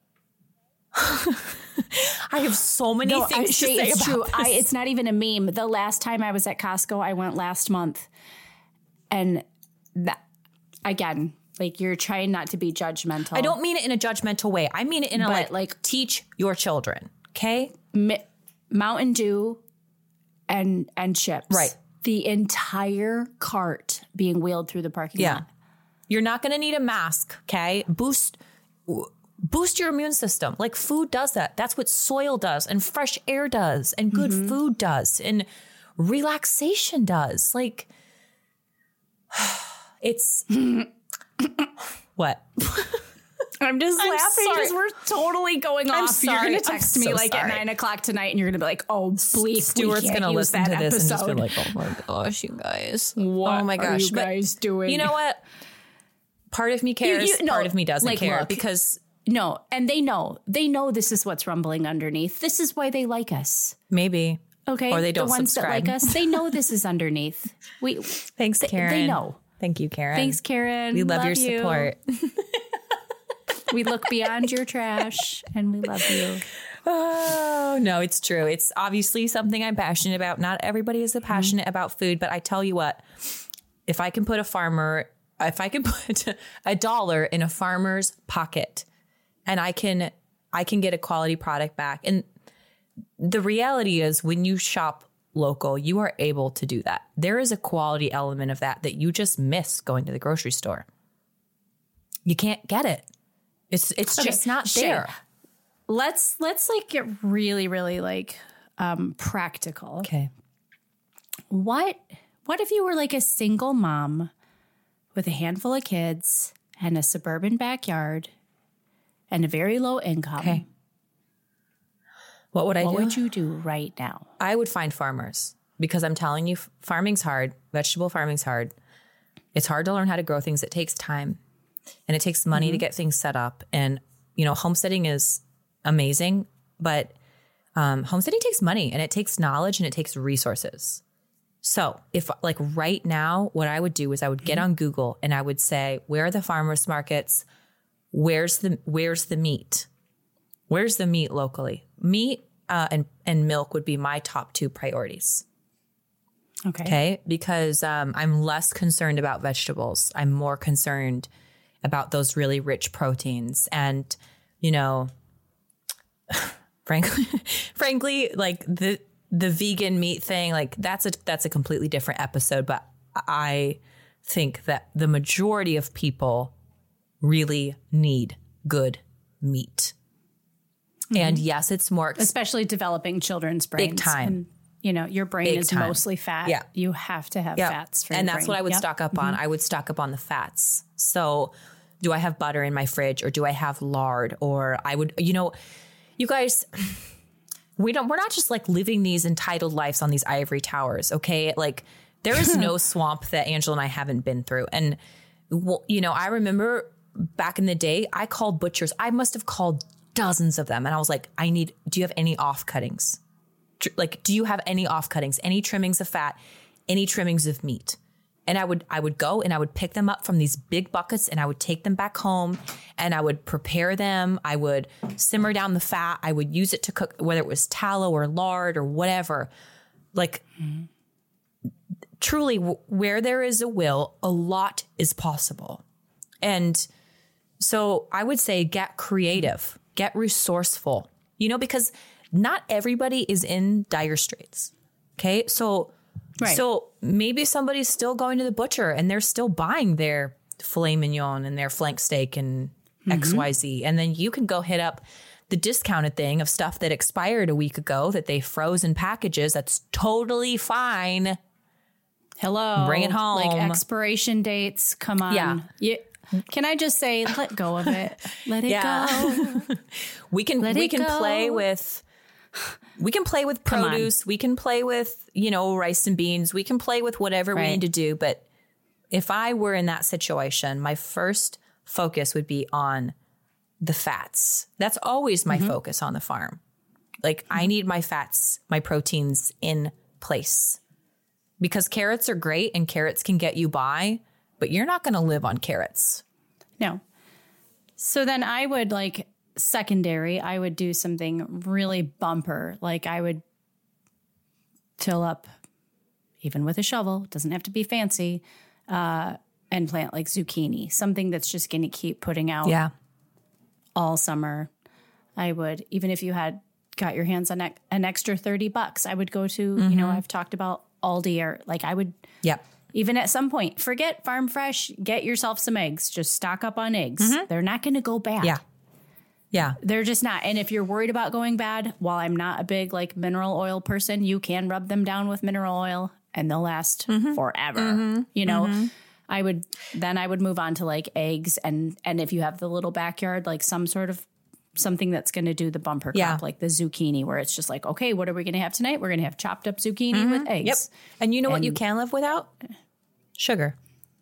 I have so many No, things I, Shay, to say it's about true. this. I, it's not even a meme. The last time I was at Costco, I went last month. And that, again, like you're trying not to be judgmental. I don't mean it in a judgmental way. I mean it in a But, like, like- teach your children. Okay. Mi- Mountain Dew and and chips. Right. The entire cart being wheeled through the parking Yeah. lot. You're not going to need a mask. Okay. Boost, boost your immune system. Like food does that. That's what soil does and fresh air does and good Mm-hmm. food does and relaxation does. Like it's what? I'm just I'm laughing sorry. because we're totally going I'm off. sorry. You're going I'm to text me so like sorry. at nine o'clock tonight and you're going to be like, oh, bleep. Stuart's going to listen that to this episode. and just be like, oh my gosh, you guys. What oh my are gosh. you guys but doing? You know what? Part of me cares, you- no, part of me doesn't like, care look. because No, and they know. They know this is what's rumbling underneath. This is why they like us. maybe. Okay? Or they don't The ones subscribe. that like us, they know this is underneath. We Thanks, they, Karen. They know. Thank you, Karen. Thanks, Karen. We love, your you. support. We look beyond your trash and we love you. Oh, no, it's true. It's obviously something I'm passionate about. Not everybody is passionate mm-hmm. about food, but I tell you what, if I can put a farmer, if I can put a dollar in a farmer's pocket and I can, I can get a quality product back. And the reality is when you shop local, you are able to do that. There is a quality element of that that you just miss going to the grocery store. You can't get it. It's it's Okay, just not Shay, there. Let's let's like get really really like um practical. Okay. What what if you were like a single mom with a handful of kids and a suburban backyard and a very low income? Okay. What would I What do? would you do right now? I would find farmers because I'm telling you, farming's hard. Vegetable farming's hard. It's hard to learn how to grow things. It takes time and it takes money mm-hmm. to get things set up. And, you know, homesteading is amazing, but um, homesteading takes money and it takes knowledge and it takes resources. So if like right now, what I would do is I would get on Google and I would say, where are the farmers markets? Where's the, where's the meat? Where's the meat locally? Meat uh, and, and milk would be my top two priorities. Okay. Okay. Because um, I'm less concerned about vegetables. I'm more concerned about those really rich proteins. And, you know, frankly, frankly, like the, the vegan meat thing, like that's a, that's a completely different episode. But I think that the majority of people really need good meat. Mm-hmm. And yes, it's more, ex- especially developing children's brains. Big time. And, you know, your brain Big is time. mostly fat. Yeah. You have to have Yep. fats for and your that's brain. what I would Yep. stock up on. Mm-hmm. I would stock up on the fats. So do I have butter in my fridge or do I have lard? Or I would, you know, you guys, we don't, we're not just like living these entitled lives on these ivory towers. Okay. Like there is no swamp that Angela and I haven't been through. And, well, you know, I remember back in the day, I called butchers. I must have called dozens of them. And I was like, I need, do you have any off cuttings? Like, do you have any off cuttings, any trimmings of fat, any trimmings of meat? And I would, I would go and I would pick them up from these big buckets and I would take them back home and I would prepare them. I would simmer down the fat. I would use it to cook, whether it was tallow or lard or whatever. Like, mm-hmm. truly, w- where there is a will, a lot is possible. And so I would say get creative, get resourceful, you know, because not everybody is in dire straits. Okay. So, right. so maybe somebody's still going to the butcher and they're still buying their filet mignon and their flank steak and mm-hmm. X Y Z. And then you can go hit up the discounted thing of stuff that expired a week ago that they froze in packages. That's totally fine. Hello. Bring it home. Like expiration dates. Come on. Yeah. You, can I just say, let go of it. Let it yeah. go. we can, let we can go. play with, we can play with produce. We can play with, you know, rice and beans. We can play with whatever right. we need to do. But if I were in that situation, my first focus would be on the fats. That's always my mm-hmm. focus on the farm. Like mm-hmm. I need my fats, my proteins in place because carrots are great and carrots can get you by, but you're not going to live on carrots. No. So then I would like secondary, I would do something really bumper. Like I would till up even with a shovel, doesn't have to be fancy, uh, and plant like zucchini, something that's just going to keep putting out yeah. all summer. I would, even if you had got your hands on an extra thirty bucks, I would go to, mm-hmm. you know, I've talked about Aldi or like I would, yep. even at some point, forget Farm Fresh, get yourself some eggs, just stock up on eggs. Mm-hmm. They're not going to go bad. Yeah. Yeah. They're just not. And if you're worried about going bad, while I'm not a big like mineral oil person, you can rub them down with mineral oil and they'll last mm-hmm. forever. Mm-hmm. You know, mm-hmm. I would, then I would move on to like eggs. And, and if you have the little backyard, like some sort of something that's going to do the bumper crop, yeah. like the zucchini, where it's just like, okay, what are we going to have tonight? We're going to have chopped up zucchini mm-hmm. with eggs. Yep. And you know and what you can live without? Sugar.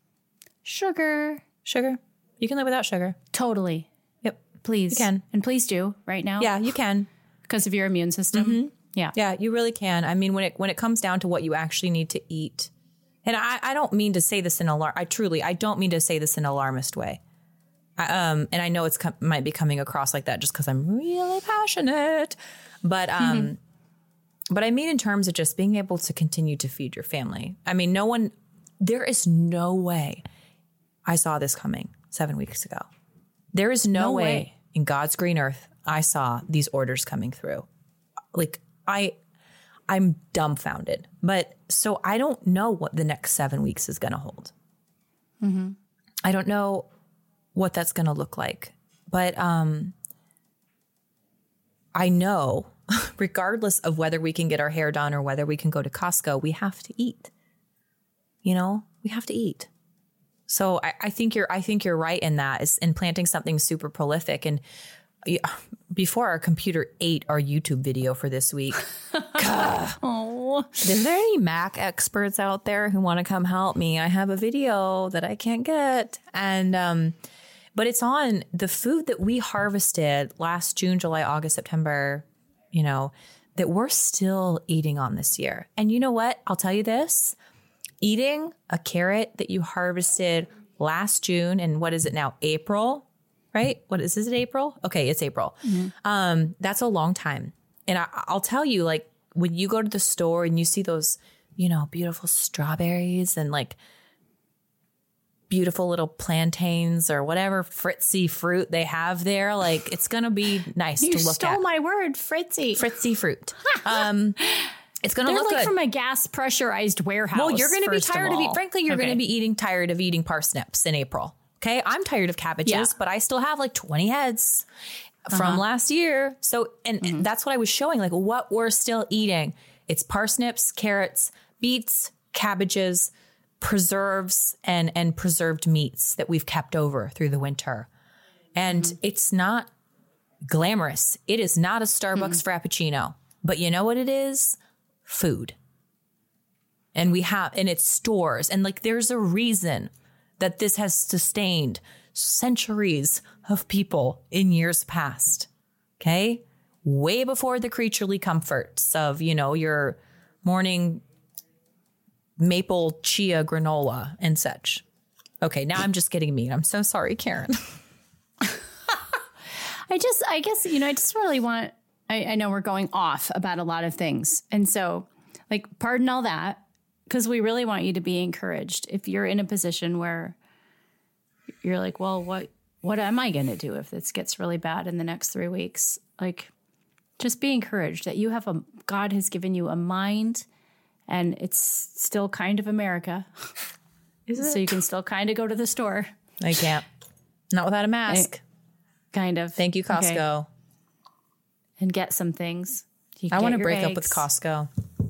Sugar. Sugar. You can live without sugar. Totally. Yep. Please. You can. And please do right now. Yeah, you can. Because of your immune system. Mm-hmm. Yeah. Yeah, you really can. I mean, when it when it comes down to what you actually need to eat, and I, I don't mean to say this in alarm. I truly, I don't mean to say this in an alarmist way. I, um, and I know it's com- might be coming across like that just because I'm really passionate, but um, mm-hmm. but I mean in terms of just being able to continue to feed your family. I mean, no one, there is no way I saw this coming seven weeks ago. There is no, no way, way in God's green earth I saw these orders coming through. Like I, I'm dumbfounded. But so I don't know what the next seven weeks is going to hold. Mm-hmm. I don't know what that's going to look like. But um, I know, regardless of whether we can get our hair done or whether we can go to Costco, we have to eat. You know, we have to eat. So I, I think you're, I think you're right in that, is in planting something super prolific. And before our computer ate our YouTube video for this week, oh, is there any Mac experts out there who want to come help me? I have a video that I can't get, and um, but it's on the food that we harvested last June, July, August, September. You know, that we're still eating on this year. And you know what? I'll tell you this. Eating a carrot that you harvested last June and what is it now? April, right? What is, is it April? Okay, it's April. Mm-hmm. Um, that's a long time. And I, I'll tell you, like, when you go to the store and you see those, you know, beautiful strawberries and like beautiful little plantains or whatever fritzy fruit they have there, like, it's going to be nice you to look at. You stole my word, fritzy. Fritzy fruit. um It's going to look like good. from a gas pressurized warehouse. Well, you're going to be tired of, of eating. Frankly, you're okay. going to be eating tired of eating parsnips in April. Okay. I'm tired of cabbages, yeah. but I still have like twenty heads uh-huh. from last year. So, and, mm-hmm. and that's what I was showing, like what we're still eating. It's parsnips, carrots, beets, cabbages, preserves, and, and preserved meats that we've kept over through the winter. And mm-hmm. it's not glamorous. It is not a Starbucks mm-hmm. Frappuccino, but you know what it is? Food. And we have, and it's stores. And like, there's a reason that this has sustained centuries of people in years past. Okay? Way before the creaturely comforts of, you know, your morning maple chia granola and such. Okay, now I'm just getting mean. I'm so sorry, Karen. I just, I guess, you know, I just really want, I, I know we're going off about a lot of things. And so, like, pardon all that, because we really want you to be encouraged. If you're in a position where you're like, well, what, what am I going to do if this gets really bad in the next three weeks? Like, just be encouraged that you have a, God has given you a mind, and it's still kind of America. Is it? So you can still kind of go to the store. I can't. Not without a mask. I, kind of. Thank you, Costco. Okay. And get some things. You I want to break eggs. up with Costco.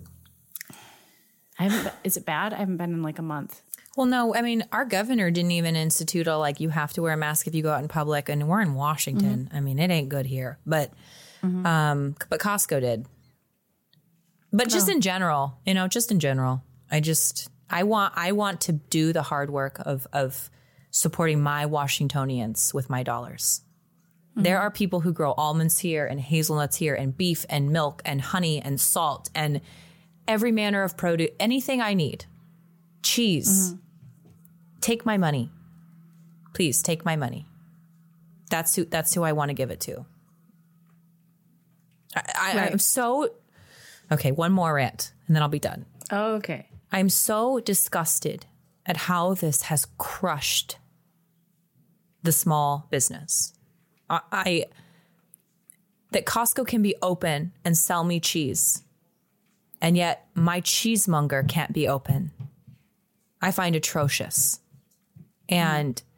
I haven't. Is it bad? I haven't been in like a month. Well, no, I mean, our governor didn't even institute a, like, you have to wear a mask if you go out in public. And we're in Washington. Mm-hmm. I mean, it ain't good here. But, mm-hmm. um, but Costco did. But just oh. in general, you know, just in general, I just, I want, I want to do the hard work of, of supporting my Washingtonians with my dollars. Mm-hmm. There are people who grow almonds here and hazelnuts here and beef and milk and honey and salt and every manner of produce, anything I need. Cheese. Mm-hmm. Take my money. Please take my money. That's who, that's who I want to give it to. I, I, right. I'm so... Okay, one more rant, and then I'll be done. Oh, okay. I'm so disgusted at how this has crushed the small business. I, I that Costco can be open and sell me cheese, and yet my cheesemonger can't be open. I find atrocious. And mm.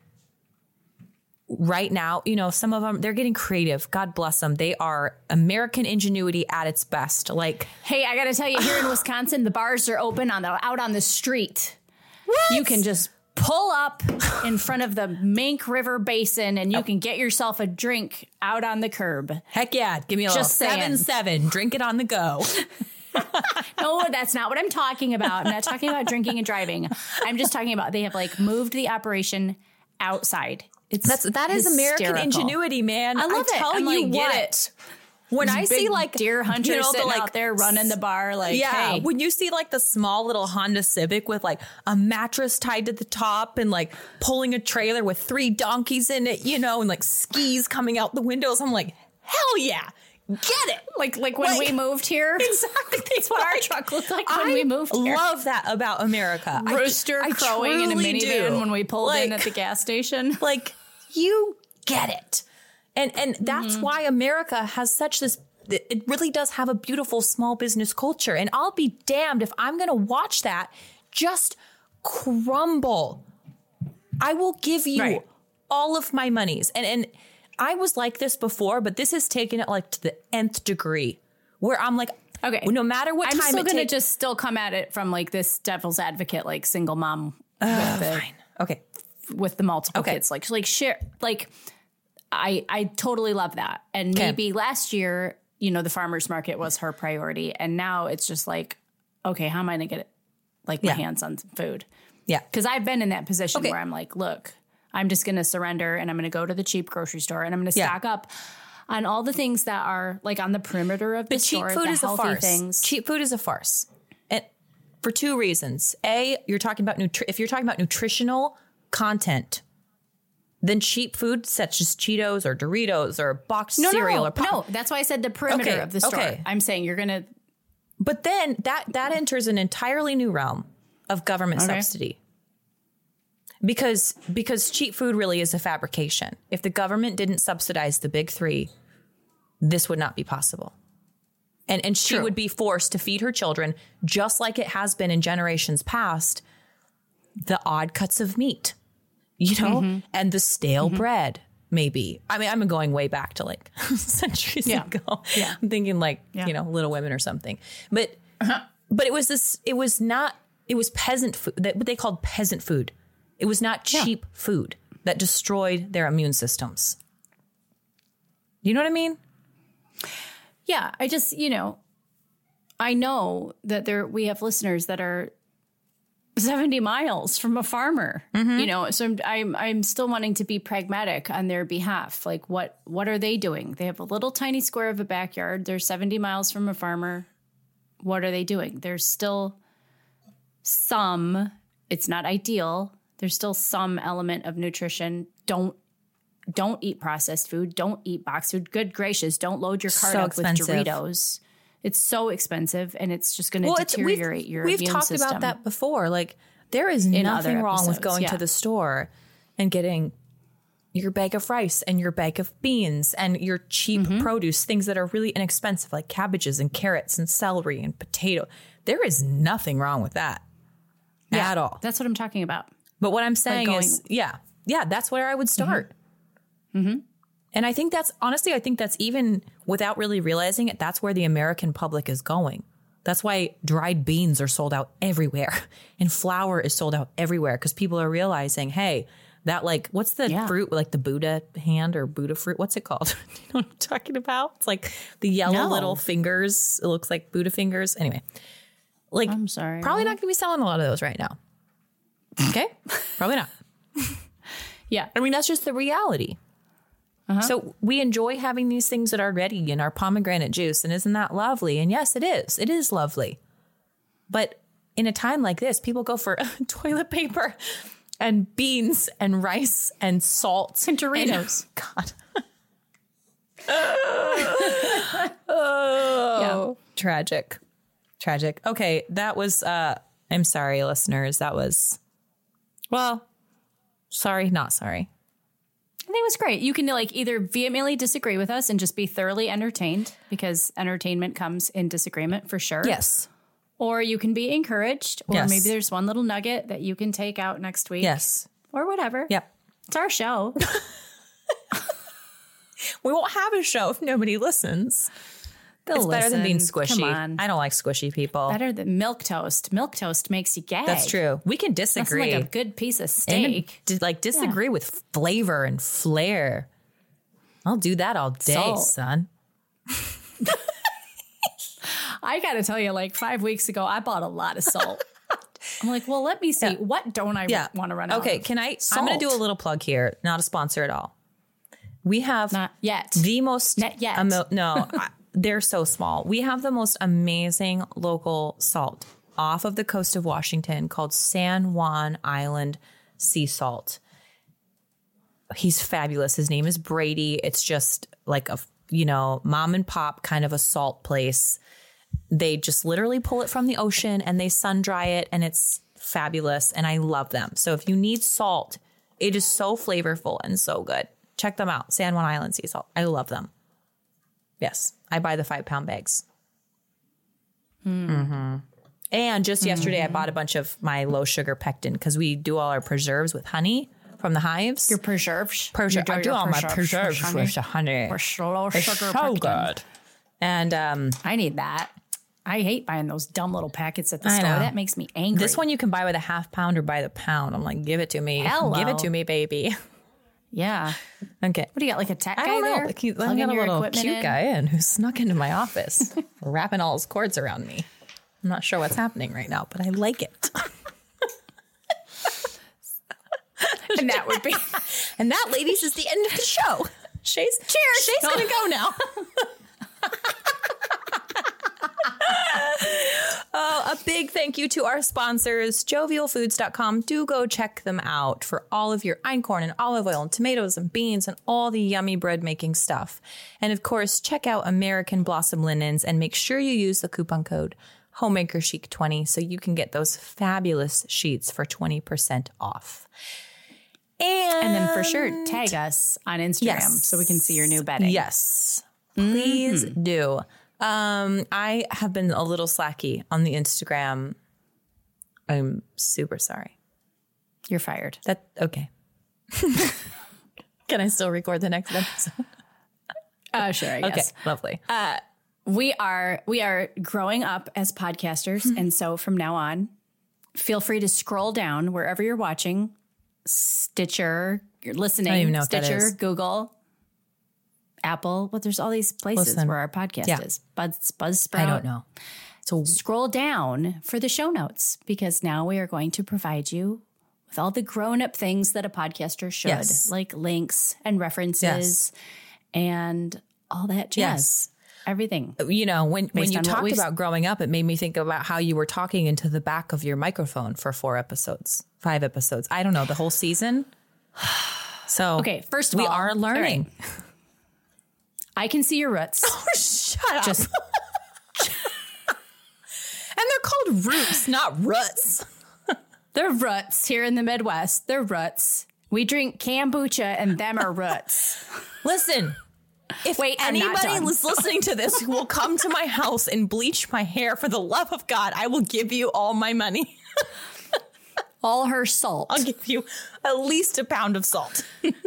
right now, you know, some of them, they're getting creative. God bless them. They are American ingenuity at its best. Like, hey, I got to tell you, here in Wisconsin, the bars are open on the out on the street. What? You can just pull up in front of the Mink River Basin and you oh. can get yourself a drink out on the curb. Heck yeah. Give me a just little saying. seven, seven. Drink it on the go. No, that's not what I'm talking about. I'm not talking about drinking and driving. I'm just talking about they have like moved the operation outside. It's That's that is hysterical. American ingenuity, man. I love I it. Tell I'm you like, what, get it. When These I see like deer hunters you know, sitting the, like, out there running the bar, like yeah, hey. When you see like the small little Honda Civic with like a mattress tied to the top and like pulling a trailer with three donkeys in it, you know, and like skis coming out the windows, I'm like, hell yeah. Get it. Like like when like, we moved here. Exactly. That's what our truck looked like when I we moved here. I love that about America. Rooster I, crowing I in a minivan do. when we pulled like, in at the gas station. Like, you get it. And and that's mm-hmm. why America has such this, it really does have a beautiful small business culture. And I'll be damned if I'm going to watch that just crumble. I will give you right. all of my monies. And and I was like this before, but this has taken it like to the nth degree where I'm like, okay, no matter what I'm time still it going to take- just still come at it from like this devil's advocate, like single mom. Uh, with the, fine. Okay. With the multiple okay. kids, like, like share, like I, I totally love that. And okay. maybe last year, you know, the farmer's market was her priority. And now it's just like, okay, how am I going to get like my yeah. hands on some food? Yeah. Cause I've been in that position okay. where I'm like, look, I'm just going to surrender and I'm going to go to the cheap grocery store and I'm going to stock yeah. up on all the things that are like on the perimeter of the but store. Cheap food the is a farce. Things. Cheap food is a farce. And for two reasons. A, you're talking about nutri- if you're talking about nutritional content, then cheap food such as Cheetos or Doritos or boxed no, cereal no, or pop- no, that's why I said the perimeter okay, of the store. Okay. I'm saying you're going to. But then that that enters an entirely new realm of government okay. subsidy. Because because cheap food really is a fabrication. If the government didn't subsidize the big three, this would not be possible. And and she True. would be forced to feed her children, just like it has been in generations past, the odd cuts of meat, you know, mm-hmm. and the stale mm-hmm. bread, maybe. I mean, I'm going way back to like centuries yeah. ago. Yeah. I'm thinking like, yeah. you know, Little Women or something. But uh-huh. but it was this, it was not, it was peasant food, that what they called peasant food. It was not cheap yeah. food that destroyed their immune systems. You know what I mean? Yeah, I just, you know, I know that there we have listeners that are seventy miles from a farmer, mm-hmm. you know, so I'm, I'm, I'm still wanting to be pragmatic on their behalf. Like what, what are they doing? They have a little tiny square of a backyard. They're seventy miles from a farmer. What are they doing? There's still some, it's not ideal. There's still some element of nutrition. Don't, don't eat processed food. Don't eat box food. Good gracious. Don't load your cart So up expensive. with Doritos. It's so expensive, and it's just going to Well, deteriorate we've, your we've immune talked system. about that before. Like, there is In nothing other wrong with episodes, going yeah. to the store and getting your bag of rice and your bag of beans and your cheap Mm-hmm. produce, things that are really inexpensive, like cabbages and carrots and celery and potato. There is nothing wrong with that Yeah, at all. That's what I'm talking about. But what I'm saying going- is, yeah, yeah, that's where I would start. Mm-hmm. Mm-hmm. And I think that's, honestly, I think that's even without really realizing it, that's where the American public is going. That's why dried beans are sold out everywhere and flour is sold out everywhere because people are realizing, hey, that like, what's the Yeah. fruit, like the Buddha hand or Buddha fruit? What's it called? Do you know what I'm talking about? It's like the yellow No. little fingers. It looks like Buddha fingers. Anyway, like, I'm sorry. probably not going to be selling a lot of those right now. Okay. Probably not. Yeah. I mean, that's just the reality. Uh-huh. So we enjoy having these things that are ready in our pomegranate juice. And isn't that lovely? And yes, it is. It is lovely. But in a time like this, people go for toilet paper and beans and rice and salt. And Doritos. God. oh, Yeah. tragic. Tragic. Okay. That was, uh, I'm sorry, listeners. That was, well, sorry, not sorry. I think it was great. You can like either vehemently disagree with us and just be thoroughly entertained because entertainment comes in disagreement for sure. Yes. Or you can be encouraged, or Yes. maybe there's one little nugget that you can take out next week. Yes. Or whatever. Yep. It's our show. We won't have a show if nobody listens. They'll It's better than being listen. squishy. Come on. I don't like squishy people. Better than milk toast. Milk toast makes you gag. That's true. We can That's disagree. like a good piece of And steak. di- like disagree with flavor and flair. I'll do that all day, Salt. son. I got to tell you, like five weeks ago, I bought a lot of salt. I'm like, well, let me see. Yeah. What don't I Yeah. want to run out Okay, of? can I? Salt. I'm going to do a little plug here. Not a sponsor at all. We have Not yet. the most. Not yet. amo- no, I- they're so small. We have the most amazing local salt off of the coast of Washington called San Juan Island Sea Salt. He's fabulous. His name is Brady. It's just like a, you know, mom and pop kind of a salt place. They just literally pull it from the ocean and they sun dry it and it's fabulous. And I love them. So if you need salt, it is so flavorful and so good. Check them out. San Juan Island Sea Salt. I love them. Yes. I buy the five pound bags. Hmm. Mm-hmm. And just yesterday, mm-hmm. I bought a bunch of my low sugar pectin because we do all our preserves with honey from the hives. Your preserves. Preser- You I do your all my preserves preserves with with the honey. Or slow It's sugar so pectin. good. And um, I need that. I hate buying those dumb little packets at the I store. know. That makes me angry. this one you can buy with a half pound or by the pound. I'm like, give it to me. Hello. Give it to me, baby. Yeah. Okay. What do you got? Like a tech guy I don't know. there? Like, he, I Plugging got a your little equipment cute in? guy in who snuck into my office, wrapping all his cords around me. I'm not sure what's happening right now, but I like it. And that would be. And that, ladies, is the end of the show. Shay's, Cheers. Shay's going to go now. Oh, a big thank you to our sponsors, jovial foods dot com. Do go check them out for all of your einkorn and olive oil and tomatoes and beans and all the yummy bread making stuff. And of course, check out American Blossom Linens and make sure you use the coupon code Homemaker Chic twenty so you can get those fabulous sheets for twenty percent off. And, And then for sure, tag us on Instagram Yes. so we can see your new bedding. Yes, please Mm-hmm. do. Um, I have been a little slacky on the Instagram. I'm super sorry. You're fired. That okay. Can I still record the next episode? Uh, sure, I Okay, guess. lovely. We are we are growing up as podcasters, and so from now on, feel free to scroll down wherever you're watching, Stitcher, you're listening, I don't even know what that Stitcher, is. Google, Apple. Well, there's all these places Listen. where our podcast Yeah. is. Buzz, Buzzsprout. I don't know. So scroll down for the show notes, because now we are going to provide you with all the grown-up things that a podcaster should, Yes. like links and references Yes. and all that jazz. Yes. Everything. You know, when, when Based you on what talked we've- about growing up, it made me think about how you were talking into the back of your microphone for four episodes, five episodes. I don't know, the whole season. So Okay, first of we all, are learning. all right. I can see your roots. Shut up. Just And they're called roots, not ruts. they're roots here in the Midwest. They're roots. We drink kombucha and them are roots. Listen, if Wait, I'm not anybody done. is listening to this who will come to my house and bleach my hair, for the love of God, I will give you all my money. All her salt. I'll give you at least a pound of salt.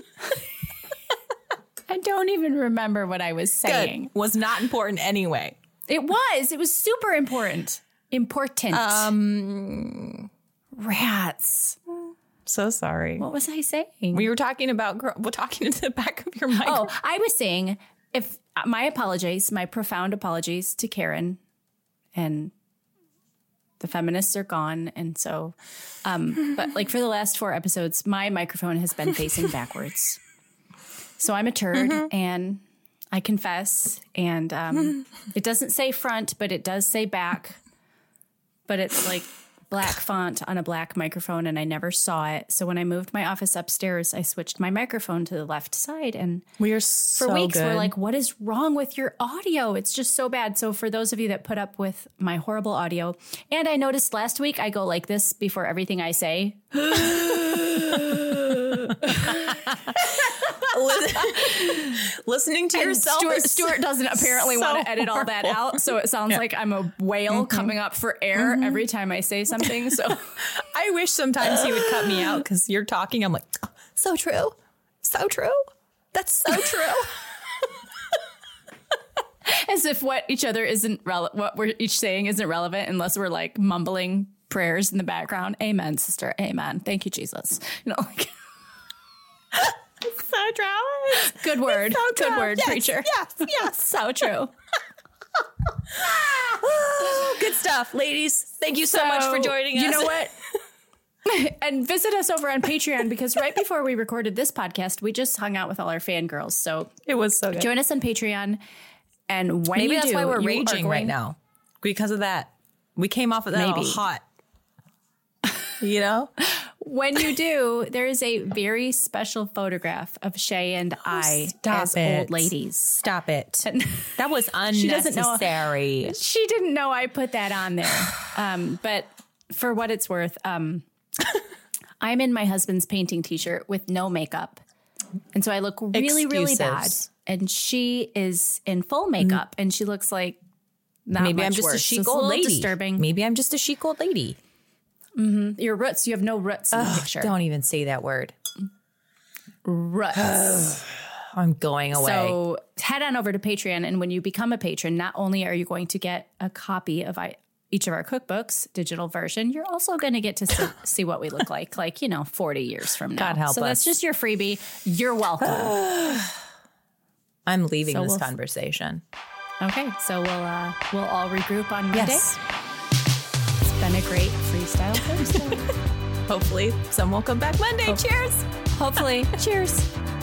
I don't even remember what I was saying. Good. Was not important anyway. It was. It was super important. Important. Um, Rats. so sorry. What was I saying? We were talking about, gr- we're talking into the back of your mic. Oh, I was saying, if my apologies, my profound apologies to Karen, and the feminists are gone. And so, um, but like for the last four episodes, my microphone has been facing backwards. So I'm a turd, mm-hmm. and I confess. And um, it doesn't say front, but it does say back. But it's like black font on a black microphone, and I never saw it. So when I moved my office upstairs, I switched my microphone to the left side. And we are for so weeks, good. we're like, what is wrong with your audio? It's just so bad. So for those of you that put up with my horrible audio, and I noticed last week I go like this before everything I say. Listening to And yourself. Stuart, is Stuart doesn't apparently so want to edit all that horrible. out. So it sounds Yeah. like I'm a whale Mm-hmm. coming up for air Mm-hmm. every time I say something. So I wish sometimes he would cut me out because you're talking. I'm like, oh, so true. So true. That's so true. as if what each other isn't rele- what we're each saying isn't relevant unless we're like mumbling prayers in the background. Amen, sister. Amen. Thank you, Jesus. You know, like, So true. good word. So Good true. word, Yes, preacher. Yes, yes. So true. Oh, good stuff, ladies. Thank you so, much for joining us. You know what? And visit us over on Patreon, because right before we recorded this podcast, we just hung out with all our fangirls. So It was so good. join us on Patreon. And when Maybe you that's do, why we're you are raging going- right now. Because of that. We came off of that all Maybe. hot. You know? When you do, there is a very special photograph of Shay and I stop as it. old ladies. Stop it. That was She doesn't know- unnecessary. She didn't know I put that on there. Um, but for what it's worth, um, I'm in my husband's painting t-shirt with no makeup. And so I look really, really bad. Excuses. And she is in full makeup, and she looks like not Maybe much I'm just worse. a So chic it's a old little lady. disturbing. Maybe I'm just a chic old lady. Your roots, you have no roots in the Ugh, picture. don't even say that word. Roots. I'm going away. So head on over to Patreon, and when you become a patron, not only are you going to get a copy of I, each of our cookbooks, digital version, you're also going to get to see, see what we look like, like, you know, forty years from now. God help so us. that's just your freebie. You're welcome. I'm leaving So this we'll- conversation. Okay, so we'll uh, we'll all regroup on Monday. Yes. It's been a great freestyle Thursday. Hopefully, some will come back Monday. Cheers. Hopefully. Cheers.